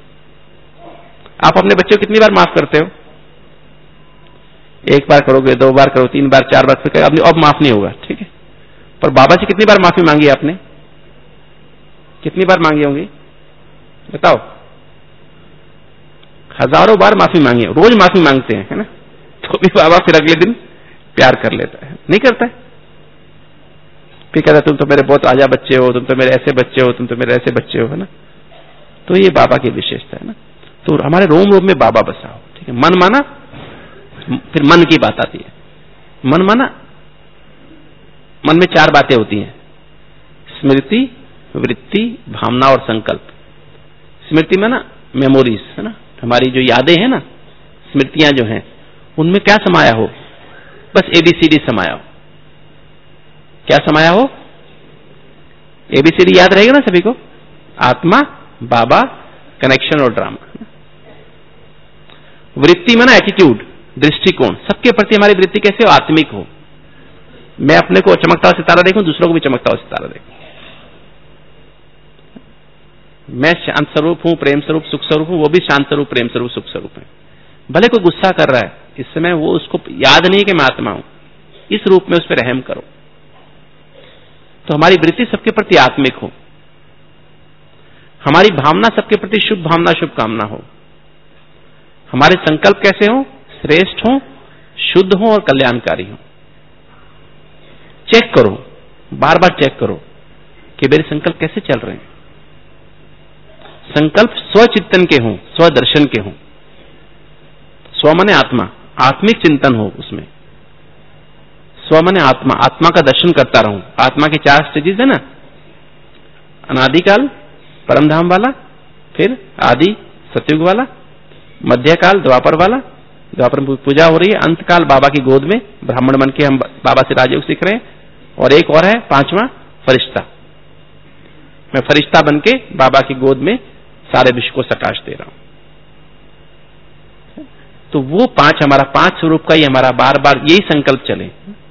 आप अपने बच्चे को कितनी बार माफ करते हो? एक बार करोगे, दो बार करो, तीन बार, चार बार, फिर अब अब माफ नहीं होगा, ठीक है। पर बाबा से कितनी बार माफी मांगी आपने? कितनी बार मांगी होंगी बताओ? हजारों बार माफी मांगी, रोज माफी मांगते हैं, है ना। तो भी बाबा फिर अगले दिन प्यार कर लेता है, नहीं करता है? फिर कहता तुम तो मेरे बहुत आजा बच्चे हो, तुम तो मेरे ऐसे बच्चे हो, तुम तो मेरे ऐसे बच्चे हो, है ना। तो ये बाबा की विशेषता है ना। तो हमारे रोम रोम में बाबा बसा हो, ठीक है। मन माना, फिर मन की बात आती है। मन माना, मन में चार बातें होती हैं, स्मृति, वृत्ति, भावना और संकल्प। स्मृति में ना मेमोरीज, है ना, हमारी जो यादें हैं ना, स्मृतियां जो हैं, उनमें क्या समाया हो? बस एबीसीडी समाया हो। क्या समाया हो? एबीसीडी याद रहेगा ना सभी को? आत्मा, बाबा, कनेक्शन और ड्रामा। वृत्ति में ना एटीट्यूड, दृष्टिकोण, सबके प्रति हमारी वृत्ति कैसे हो? आत्मिक हो। मैं अपने को चमकता हुआ सितारा देखूं, दूसरों को भी चमकता हुआ सितारा देखूं। मैं शांत स्वरूप हूं, प्रेम स्वरूप, सुख स्वरूप हूं, वो भी शांत स्वरूप, प्रेम स्वरूप, सुख स्वरूप है। भले कोई गुस्सा कर रहा है, इस समय वो उसको याद नहीं है कि मैं आत्मा हूं, इस रूप में उस पर रहम करो। तो हमारी वृत्ति सबके प्रति आत्मिक हो, हमारी भावना सबके प्रति शुभ भावना, शुभ कामना हो, हमारे संकल्प कैसे हो? श्रेष्ठ हो, शुद्ध हो और कल्याणकारी हो। चेक करो, बार बार चेक करो कि मेरे संकल्प कैसे चल रहे हैं। संकल्प स्वचिंतन के हों, स्वदर्शन के हों। स्व माने आत्मा, आत्मिक चिंतन हो उसमें। स्व माने आत्मा, आत्मा का दर्शन करता रहूं। आत्मा की चार स्टेजेस है ना, अनादिकाल परमधाम वाला, फिर आदि सतयुग वाला, मध्यकाल द्वापर वाला, द्वापर में पूजा हो रही है, अंतकाल बाबा की गोद में ब्राह्मण बन के हम बाबा से राजयोग सीख रहे हैं। और एक और है पांचवा फरिश्ता, मैं फरिश्ता बन के बाबा की गोद में सारे विश्व को सकाश दे रहा हूं। तो वो पांच, हमारा पांच स्वरूप का ही हमारा बार बार यही संकल्प चले,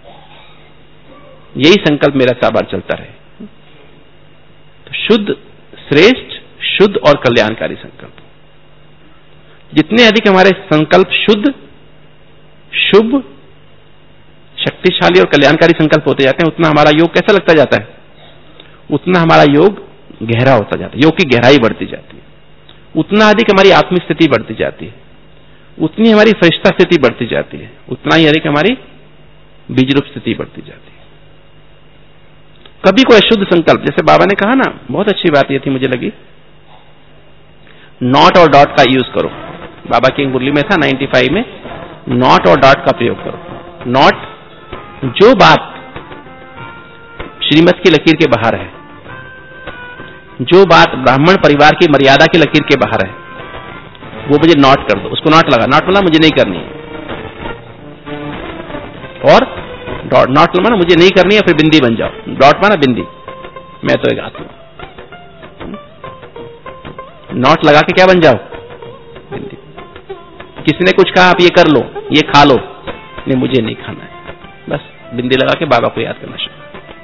यही संकल्प मेरा सार बार चलता रहे। तो शुद्ध, श्रेष्ठ, शुद्ध और कल्याणकारी संकल्प। जितने अधिक हमारे संकल्प शुद्ध, शुभ, शक्तिशाली और कल्याणकारी संकल्प होते जाते हैं, उतना हमारा योग कैसा लगता जाता है, उतना हमारा योग गहरा होता जाता है, योग की गहराई बढ़ती जाती है। उतना अधिक हमारी आत्मिक स्थिति बढ़ती जाती है, उतनी हमारी फरिश्ता स्थिति बढ़ती जाती है, उतना ही अधिक हमारी बीज रूप स्थिति बढ़ती जाती है। कभी कोई शुद्ध संकल्प, जैसे बाबा ने कहा ना, बहुत अच्छी बात ये थी मुझे लगी, नॉट और डॉट का यूज करो। बाबा की मुरली में था पचानवे में, नॉट और डॉट का प्रयोग करो। नॉट, जो बात श्रीमत की लकीर के बाहर है, जो बात ब्राह्मण परिवार की मर्यादा की लकीर के बाहर है, वो मुझे नॉट कर दो, उसको नॉट लगा। नॉट मतलब मुझे नहीं करनी है, और डॉट, नॉट माना मुझे नहीं करनी है, फिर बिंदी बन जाओ। डॉट माना बिंदी, मैं तो एक आत्मा। नॉट लगा के क्या बन जाओ, बिंदी। किसी ने कुछ कहा आप ये कर लो, ये खा लो, नहीं मुझे नहीं खाना है, बस बिंदी लगा के बाबा को याद करना शुरू।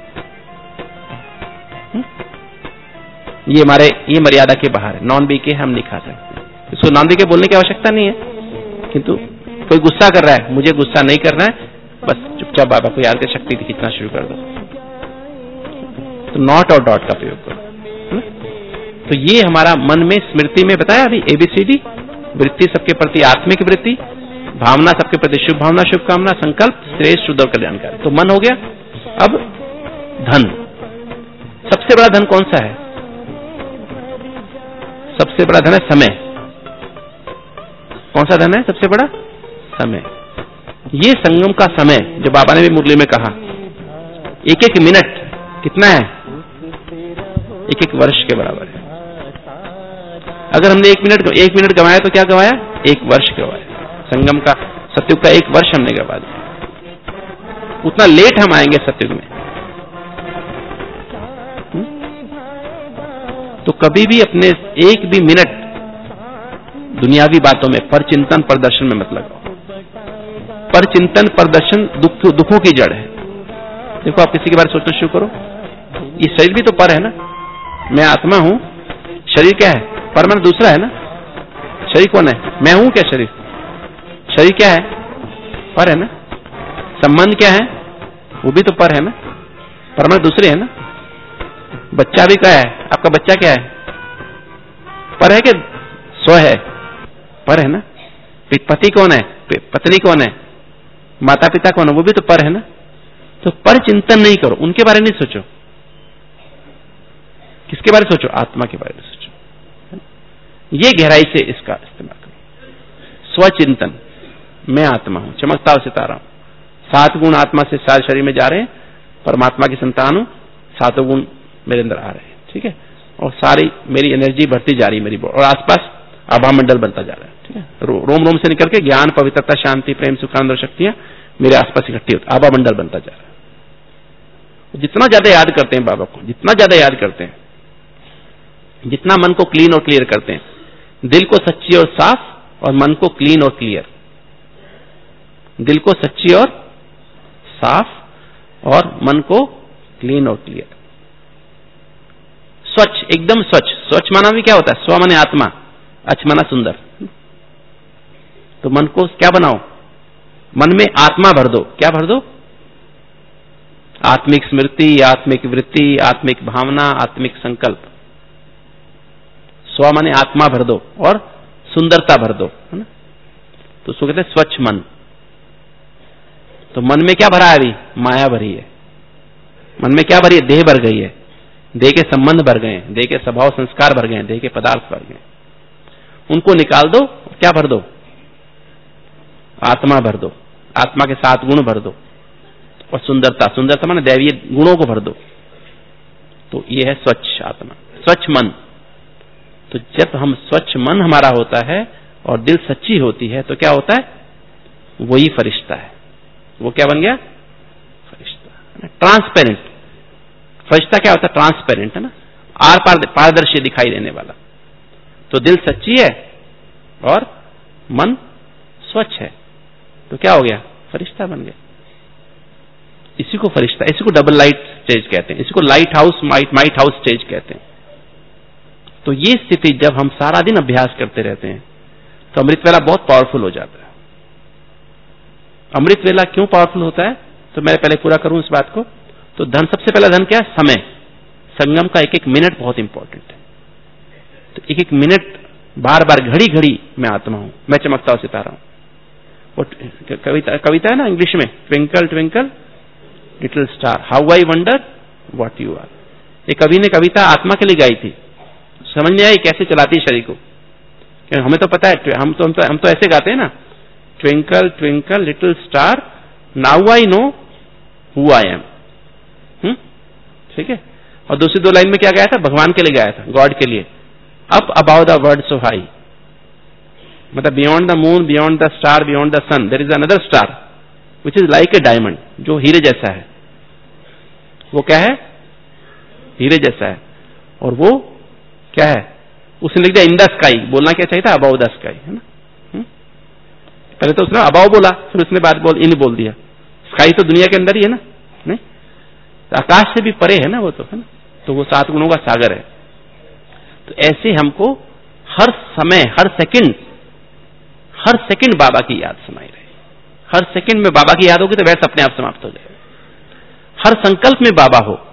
ये हमारे, ये मर्यादा के बाहर है, नॉन बी के हम नहीं खा सकते। इसको नॉन बी के बोलने की आवश्यकता नहीं है, किंतु कोई गुस्सा कर रहा है, मुझे गुस्सा नहीं करना है, बस चुपचाप बाबा को याद कर शक्ति खींचना शुरू कर दो। तो नॉट और डॉट का प्रयोग करो। तो ये हमारा मन में, स्मृति में बताया अभी, एबीसीडी, वृत्ति सबके प्रति आत्मिक वृत्ति, भावना सबके प्रति शुभ भावना, शुभकामना, संकल्प श्रेष्ठ, शुद्ध और कल्याणकारी। तो मन हो गया। अब धन, सबसे बड़ा धन कौन सा है, सबसे बड़ा धन है समय। कौन सा धन है सबसे बड़ा, समय। ये संगम का समय जो बाबा ने भी मुरली में कहा, एक एक मिनट कितना है, एक एक वर्ष के बराबर है। अगर हमने एक मिनट एक मिनट गंवाया तो क्या गंवाया, एक वर्ष गंवाया। संगम का, सतयुग का एक वर्ष हमने गंवा दिया। उतना लेट हम आएंगे सतयुग में। तो कभी भी अपने एक भी मिनट दुनियावी बातों में, पर चिंतन प्रदर्शन में मत लगाओ। पर चिंतन प्रदर्शन दुख, दुखों की जड़ है। देखो, आप किसी के बारे में सोचना शुरू करो, ये शरीर भी तो पर है ना, मैं आत्मा हूं, शरीर क्या है, पर मन दूसरा है ना। शरीर कौन है, मैं हूं क्या शरीर, शरीर क्या है, पर है ना। संबंध क्या है, वो भी तो पर है ना, परमाणु दूसरे है ना। बच्चा भी क्या है, आपका बच्चा क्या है, पर है कि स्व है, पर है ना। पति कौन है, पत्नी कौन है, माता पिता कौन है, वो भी तो पर है ना। तो पर चिंतन नहीं करो, उनके बारे में नहीं सोचो। किसके बारे में सोचो, आत्मा के बारे में सोचो। ये गहराई से इसका इस्तेमाल करो। स्वचिंतन, मैं आत्मा हूं, चमकता हुआ सितारा हूं, सात गुण आत्मा से सारे शरीर में जा रहे हैं, परमात्मा की संतान हूं, सातों गुण मेरे अंदर आ रहे हैं, ठीक है। और सारी मेरी एनर्जी बढ़ती जा रही है मेरी, और आसपास आभा मंडल बनता जा रहा है, ठीक है। रो, रोम रोम से निकल के ज्ञान, पवित्रता, शांति, प्रेम, सुखानंद और शक्तियां मेरे आसपास इकट्ठी होती, आभा मंडल बनता जा रहा है। जितना ज्यादा याद करते हैं बाबा को, जितना ज्यादा याद करते हैं, जितना मन को क्लीन और क्लियर करते हैं, दिल को सच्ची और साफ और मन को क्लीन और क्लियर, दिल को सच्ची और साफ और मन को क्लीन और क्लियर, स्वच्छ, एकदम स्वच्छ। स्वच्छ माना भी क्या होता है, स्व माने आत्मा, अच्छ माना सुंदर। तो मन को क्या बनाओ, मन में आत्मा भर दो। क्या भर दो, आत्मिक स्मृति, आत्मिक वृत्ति, आत्मिक भावना, आत्मिक संकल्प। स्व माने आत्मा भर दो और सुंदरता भर दो, है ना। तो उसको कहते हैं स्वच्छ मन। तो मन में क्या भरा है, अभी माया भरी है। मन में क्या भरी है, देह भर गई है, देह के संबंध भर गए हैं, देह के स्वभाव संस्कार भर गए हैं, देह के पदार्थ भर गए। उनको निकाल दो, क्या भर दो, आत्मा भर दो, आत्मा के सात गुण भर दो और सुंदरता, सुंदरता माने दैवीय गुणों को भर दो। तो ये है स्वच्छ आत्मा, स्वच्छ मन। तो जब हम स्वच्छ मन हमारा होता है और दिल सच्ची होती है तो क्या होता है, वही फरिश्ता है। वो क्या बन गया? फरिश्ता। ट्रांसपेरेंट फरिश्ता क्या होता है? ट्रांसपेरेंट है ना, आर पार पारदर्शी दिखाई देने वाला। तो दिल सच्ची है और मन स्वच्छ है, तो क्या हो गया? फरिश्ता बन गया। इसी को फरिश्ता, इसी को डबल लाइट स्टेज कहते हैं, इसी को lighthouse might might house stage कहते हैं। तो ये स्थिति जब हम सारा दिन अभ्यास करते रहते हैं तो अमृत वेला बहुत पावरफुल हो जाता है। अमृत वेला क्यों पावरफुल होता है? तो मैं पहले पूरा करूं इस बात को। तो धन, सबसे पहला धन क्या है? समय। संगम का एक एक मिनट बहुत इंपॉर्टेंट है। तो एक एक मिनट, बार बार, घड़ी घड़ी मैं आत्मा हूं, मैं चमकता हुआ सितारा हूं। वो कविता कविता है ना इंग्लिश में, twinkle twinkle little star how I wonder what you are. ये कवि ने कविता आत्मा के लिए गाई थी, समझ नहीं आई कैसे चलाती है शरीर को। हमें तो पता है, हम तो हम तो हम तो ऐसे गाते हैं ना, twinkle twinkle little star now I know who I am. ठीक है। और दूसरी दो लाइन में क्या गाया था? भगवान के लिए गाया था, गॉड के लिए। Up above the world so high, मतलब beyond the moon, beyond the star, beyond the sun there is another star which is like a diamond, जो हीरे जैसा है। वो क्या है? हीरे जैसा है। और वो क्या है? उसने लिख दिया इन द स्काई। बोलना क्या चाहिए था? अबाउ द स्काई, है ना। हुँ? पहले तो उसने अबाउ बोला, फिर उसने बाद बोल इन बोल दिया। स्काई तो दुनिया के अंदर ही है ना, नहीं तो आकाश से भी परे है ना वो, तो है ना। तो वो सात गुणों का सागर है। तो ऐसे हमको हर समय, हर सेकंड, हर सेकंड बाबा की याद समाई रहे। हर सेकंड में बाबा की याद होगी तो वैसे अपने आप समाप्त हो जाएगा। हर संकल्प में बाबा हो,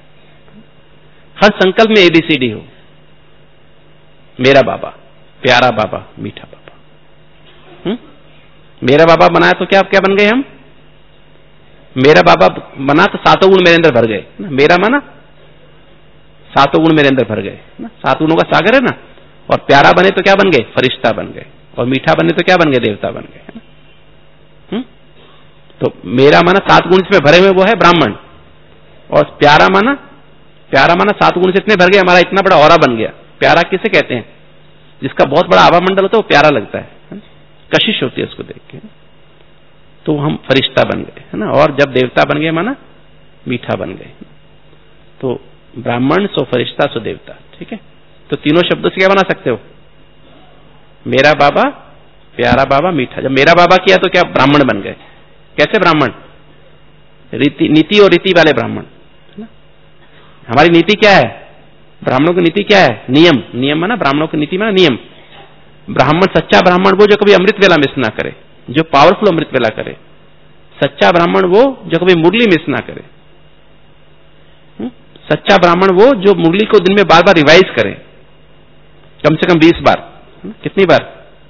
हर संकल्प में एबीसीडी हो। मेरा बाबा, प्यारा बाबा, मीठा बाबा। हुँ? मेरा बाबा बनाया तो क्या क्या बन गए हम? मेरा बाबा बना तो सातों गुण मेरे अंदर भर गए ना। मेरा माना सातों गुण मेरे अंदर भर गए ना, सात गुणों का सागर है ना। और प्यारा बने तो क्या बन गए? फरिश्ता बन गए। और मीठा बने तो क्या बन गए? देवता बन गए, है ना। हुँ? तो मेरा माना सात गुण इसमें भरे हुए वो है ब्राह्मण। और प्यारा माना, प्यारा माना सात गुण से इतने भर गए, हमारा इतना बड़ा औरा बन गया। प्यारा किसे कहते हैं? जिसका बहुत बड़ा आभा मंडल होता है वो प्यारा लगता है, कशिश होती है उसको देख के। तो हम फरिश्ता बन गए, है ना। और जब देवता बन गए माना मीठा बन गए। तो ब्राह्मण सो फरिश्ता सो देवता। ठीक है। तो तीनों शब्दों से क्या बना सकते हो? मेरा बाबा, प्यारा बाबा, मीठा। जब मेरा बाबा किया तो क्या? ब्राह्मण बन गए। कैसे ब्राह्मण? रीति, नीति और रीति वाले ब्राह्मण, है ना। हमारी नीति क्या है? ब्राह्मणों की नीति क्या है? नियम। नियम माना ब्राह्मणों की नीति माना नियम। ब्राह्मण, सच्चा ब्राह्मण वो जो कभी अमृत वेला मिस ना करे, जो पावरफुल अमृत वेला करे। सच्चा ब्राह्मण वो जो कभी मुरली मिस ना करे। हुँ? सच्चा ब्राह्मण वो जो मुरली को दिन में बार बार रिवाइज करे, कम से कम बीस बार। हुँ? कितनी बार?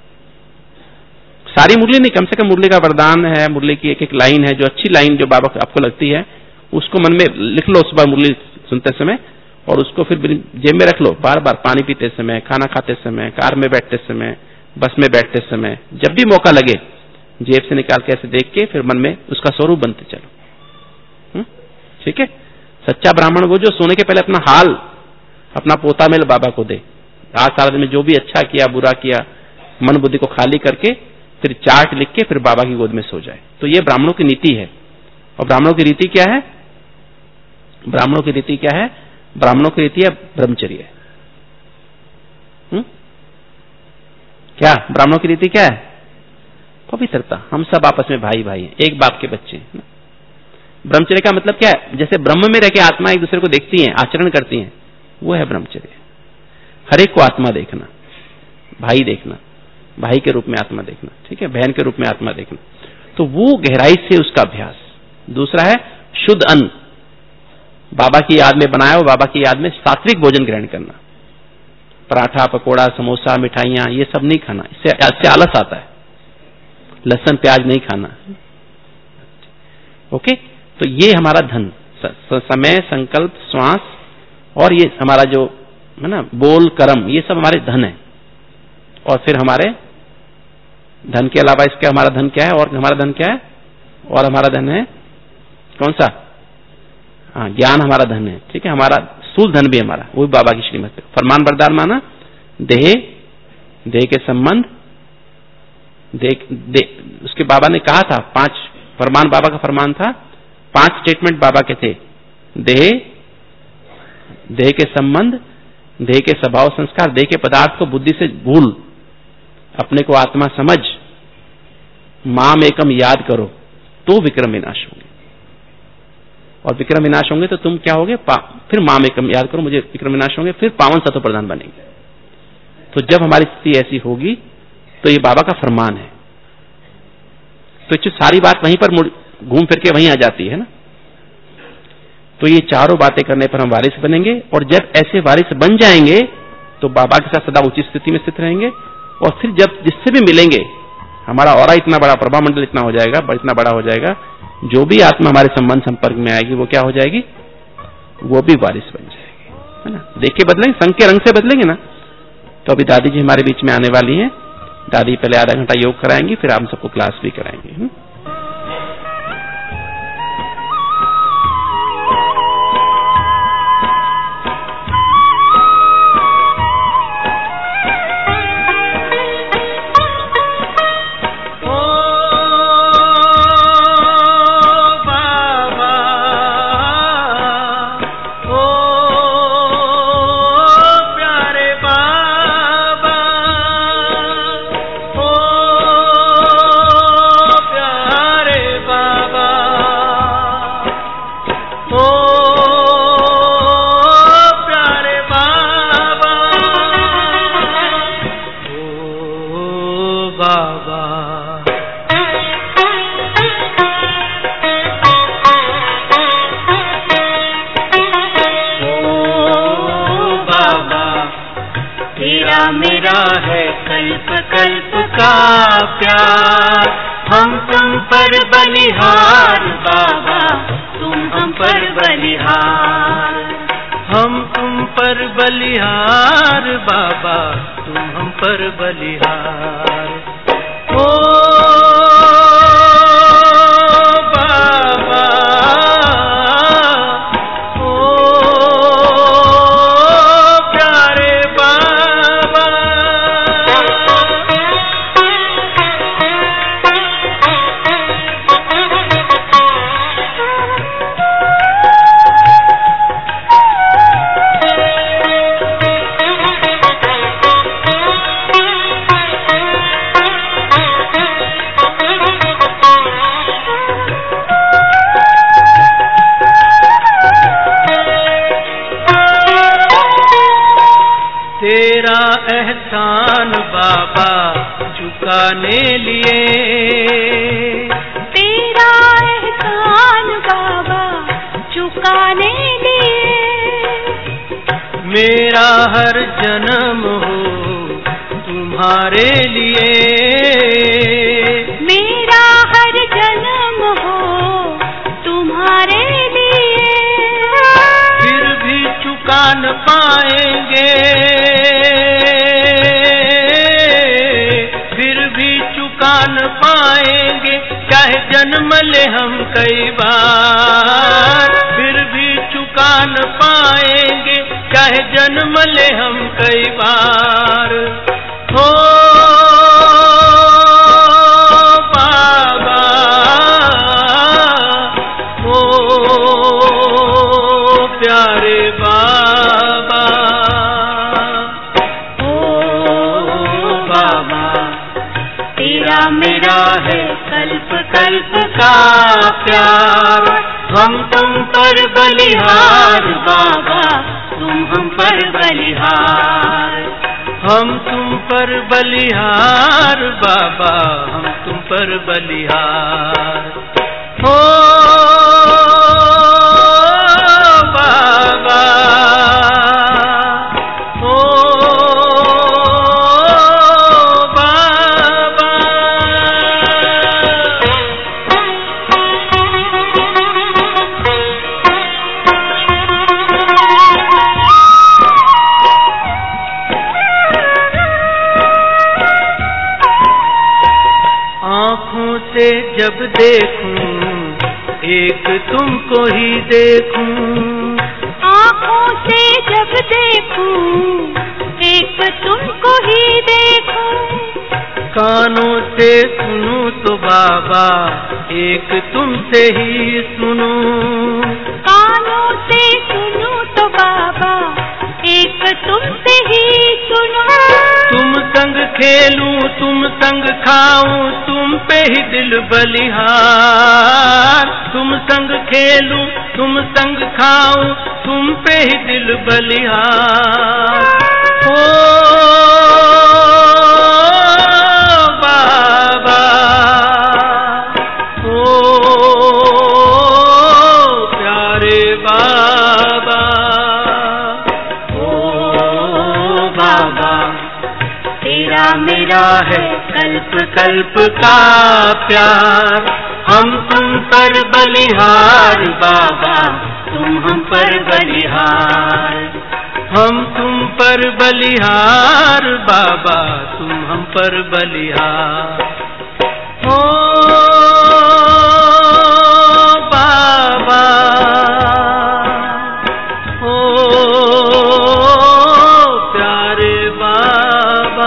सारी मुरली नहीं, कम से कम मुरली का वरदान है, मुरली की एक एक लाइन है, जो अच्छी लाइन जो बाबा आपको लगती है उसको मन में लिख लो सुबह मुरली सुनते समय, और उसको फिर जेब में रख लो। बार बार पानी पीते समय, खाना खाते समय, कार में बैठते समय, बस में बैठते समय, जब भी मौका लगे जेब से निकाल के ऐसे देख के फिर मन में उसका स्वरूप बनते चलो। ठीक है। सच्चा ब्राह्मण वो जो सोने के पहले अपना हाल, अपना पोता मेल बाबा को दे। आज सारा दिन में जो भी अच्छा किया बुरा किया, मन बुद्धि को खाली करके फिर चार्ट लिख के फिर बाबा की गोद में सो जाए। तो ये ब्राह्मणों की नीति है। और ब्राह्मणों की रीति क्या है? ब्राह्मणों की रीति क्या है? ब्राह्मणों की रीति है ब्रह्मचर्य। क्या ब्राह्मणों की रीति क्या है? पवित्रता। हम सब आपस में भाई भाई हैं, एक बाप के बच्चे हैं। ब्रह्मचर्य का मतलब क्या है? जैसे ब्रह्म में रह के आत्मा एक दूसरे को देखती हैं, आचरण करती हैं, वो है ब्रह्मचर्य। हर एक को आत्मा देखना, भाई देखना, भाई के रूप में आत्मा देखना। ठीक है। बहन के रूप में आत्मा देखना। तो वो गहराई से उसका अभ्यास। दूसरा है शुद्ध अन्न, बाबा की याद में बनाया हो, बाबा की याद में सात्विक भोजन ग्रहण करना। पराठा, पकोड़ा, समोसा, मिठाइयां ये सब नहीं खाना, इससे इससे आलस आता है। लहसुन प्याज नहीं खाना। ओके। तो ये हमारा धन, समय, संकल्प, श्वास, और ये हमारा जो है ना बोल, कर्म, ये सब हमारे धन है। और फिर हमारे धन के अलावा इसके हमारा धन क्या है? और हमारा धन क्या है? और हमारा धन है कौन सा? हाँ, ज्ञान हमारा धन है। ठीक है। हमारा स्थूल धन भी हमारा, वो भी बाबा की श्रीमत पे। फरमान बरदार माना देह, देह के संबंध, देख दे, उसके बाबा ने कहा था, पांच फरमान बाबा का फरमान था, पांच स्टेटमेंट बाबा के थे, देह, देह के संबंध, देह के स्वभाव संस्कार, देह के पदार्थ को बुद्धि से भूल, अपने को आत्मा समझ, माम एकम याद करो, तो विक्रम विनाश होंगे। और विक्रम विनाश होंगे तो तुम क्या होगे, फिर माम एकम याद करो, मुझे विक्रम विनाश होंगे, फिर पावन सत्व प्रधान बनेंगे। तो जब हमारी स्थिति ऐसी होगी तो ये बाबा का फरमान है। तो सारी बात वहीं पर घूम फिर के वहीं आ जाती है ना। तो ये चारों बातें करने पर हम वारिस बनेंगे, और जब ऐसे वारिस बन जाएंगे तो बाबा के साथ सदा उचित स्थिति में स्थित रहेंगे। और फिर जब जिससे भी मिलेंगे, हमारा ऑरा इतना बड़ा, प्रभा मंडल इतना हो जाएगा, इतना बड़ा हो जाएगा, जो भी आत्मा हमारे संबंध संपर्क में आएगी वो क्या हो जाएगी, वो भी वारिस बन जाएगी, है ना। देख के बदलेंगे, संग के रंग से बदलेंगे ना। तो अभी दादी जी हमारे बीच में आने वाली हैं। दादी पहले आधा घंटा योग कराएंगी, फिर आप सबको क्लास भी कराएंगे। हुँ?
मेरा है कल्प कल्प का प्यार, हम तुम पर बलिहार बाबा, तुम हम पर बलिहार, हम तुम पर बलिहार बाबा, तुम हम पर बलिहार। ओ बाबा, तेरा एहसान बाबा चुकाने लिए, तेरा एहसान बाबा चुकाने लिए, मेरा हर जन्म हो तुम्हारे लिए, मेरा हर जन्म हो तुम्हारे लिए, फिर भी चुका न पाएंगे, न पाएंगे, चाहे जन्म ले हम कई बार, फिर भी चुका न पाएंगे, चाहे जन्म ले हम कई बार। हो बाबा, ओ प्यारे बाबा, ओ बाबा, तेरा मेरा है कल्प कल्प का प्यार, हम तुम पर बलिहार बाबा, तुम हम पर बलिहार, हम तुम पर बलिहार बाबा, हम तुम पर बलिहार। हो बाबा, से जब देखूं एक तुमको ही देखूं, आँखों से जब देखूं एक तुमको ही देखूं, कानों से सुनूं तो बाबा एक तुमसे ही सुनूं।
कानों से सुनूं तो बाबा एक तुमसे ही सुनूं।
तुम संग खेलूं तुम संग खाऊं तुम पे ही दिल बलिहार। तुम संग खेलूं तुम संग खाऊं तुम पे ही दिल बलिहार। ओ बाबा ओ प्यारे बाबा ओ बाबा
तेरा मेरा है
कल्प कल्प का प्यार। हम तुम पर बलिहार बाबा तुम हम पर बलिहार। हम तुम पर बलिहार बाबा तुम हम पर बलिहार। ओ बाबा ओ प्यारे बाबा।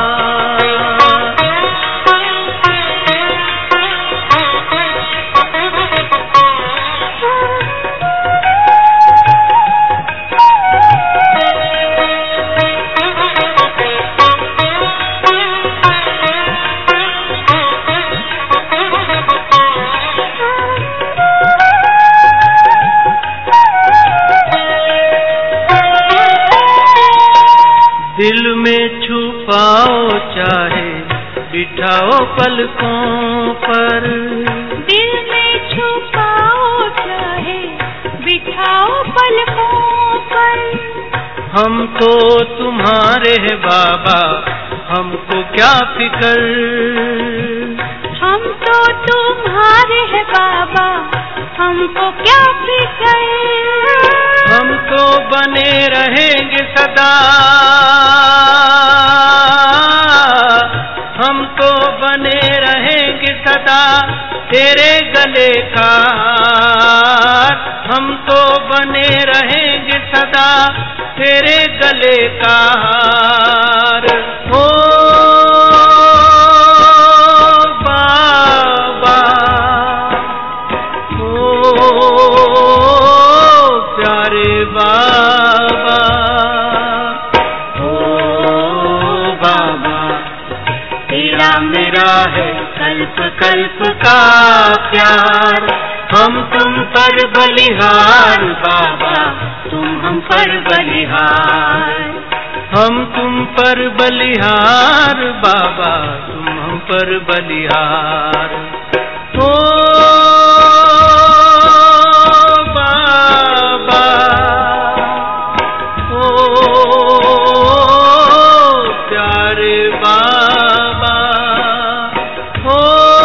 दिल में छुपाओ चाहे बिठाओ पलकों पर।
दिल में छुपाओ चाहे बिठाओ पलकों पर।
हम तो तुम्हारे हैं बाबा हमको क्या फिकर।
हम तो तुम्हारे हैं बाबा हमको क्या फिकर।
हम तो बने रहेंगे सदा हम तो बने रहेंगे सदा तेरे गले का हार। हम तो बने रहेंगे सदा तेरे गले का हार। ओ बाबा ओ प्यारे बाबा ओ बाबा तेरा मेरा है कल्प कल्प का प्यार। हम तुम पर बलिहार बाबा तुम हम पर बलिहार। हम तुम पर बलिहार बाबा तुम हम पर बलिहार। ओ बाबा ओ प्यारे बाबा ओ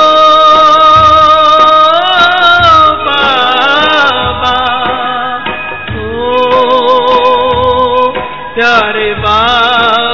बाबा ओ प्यारे बाबा।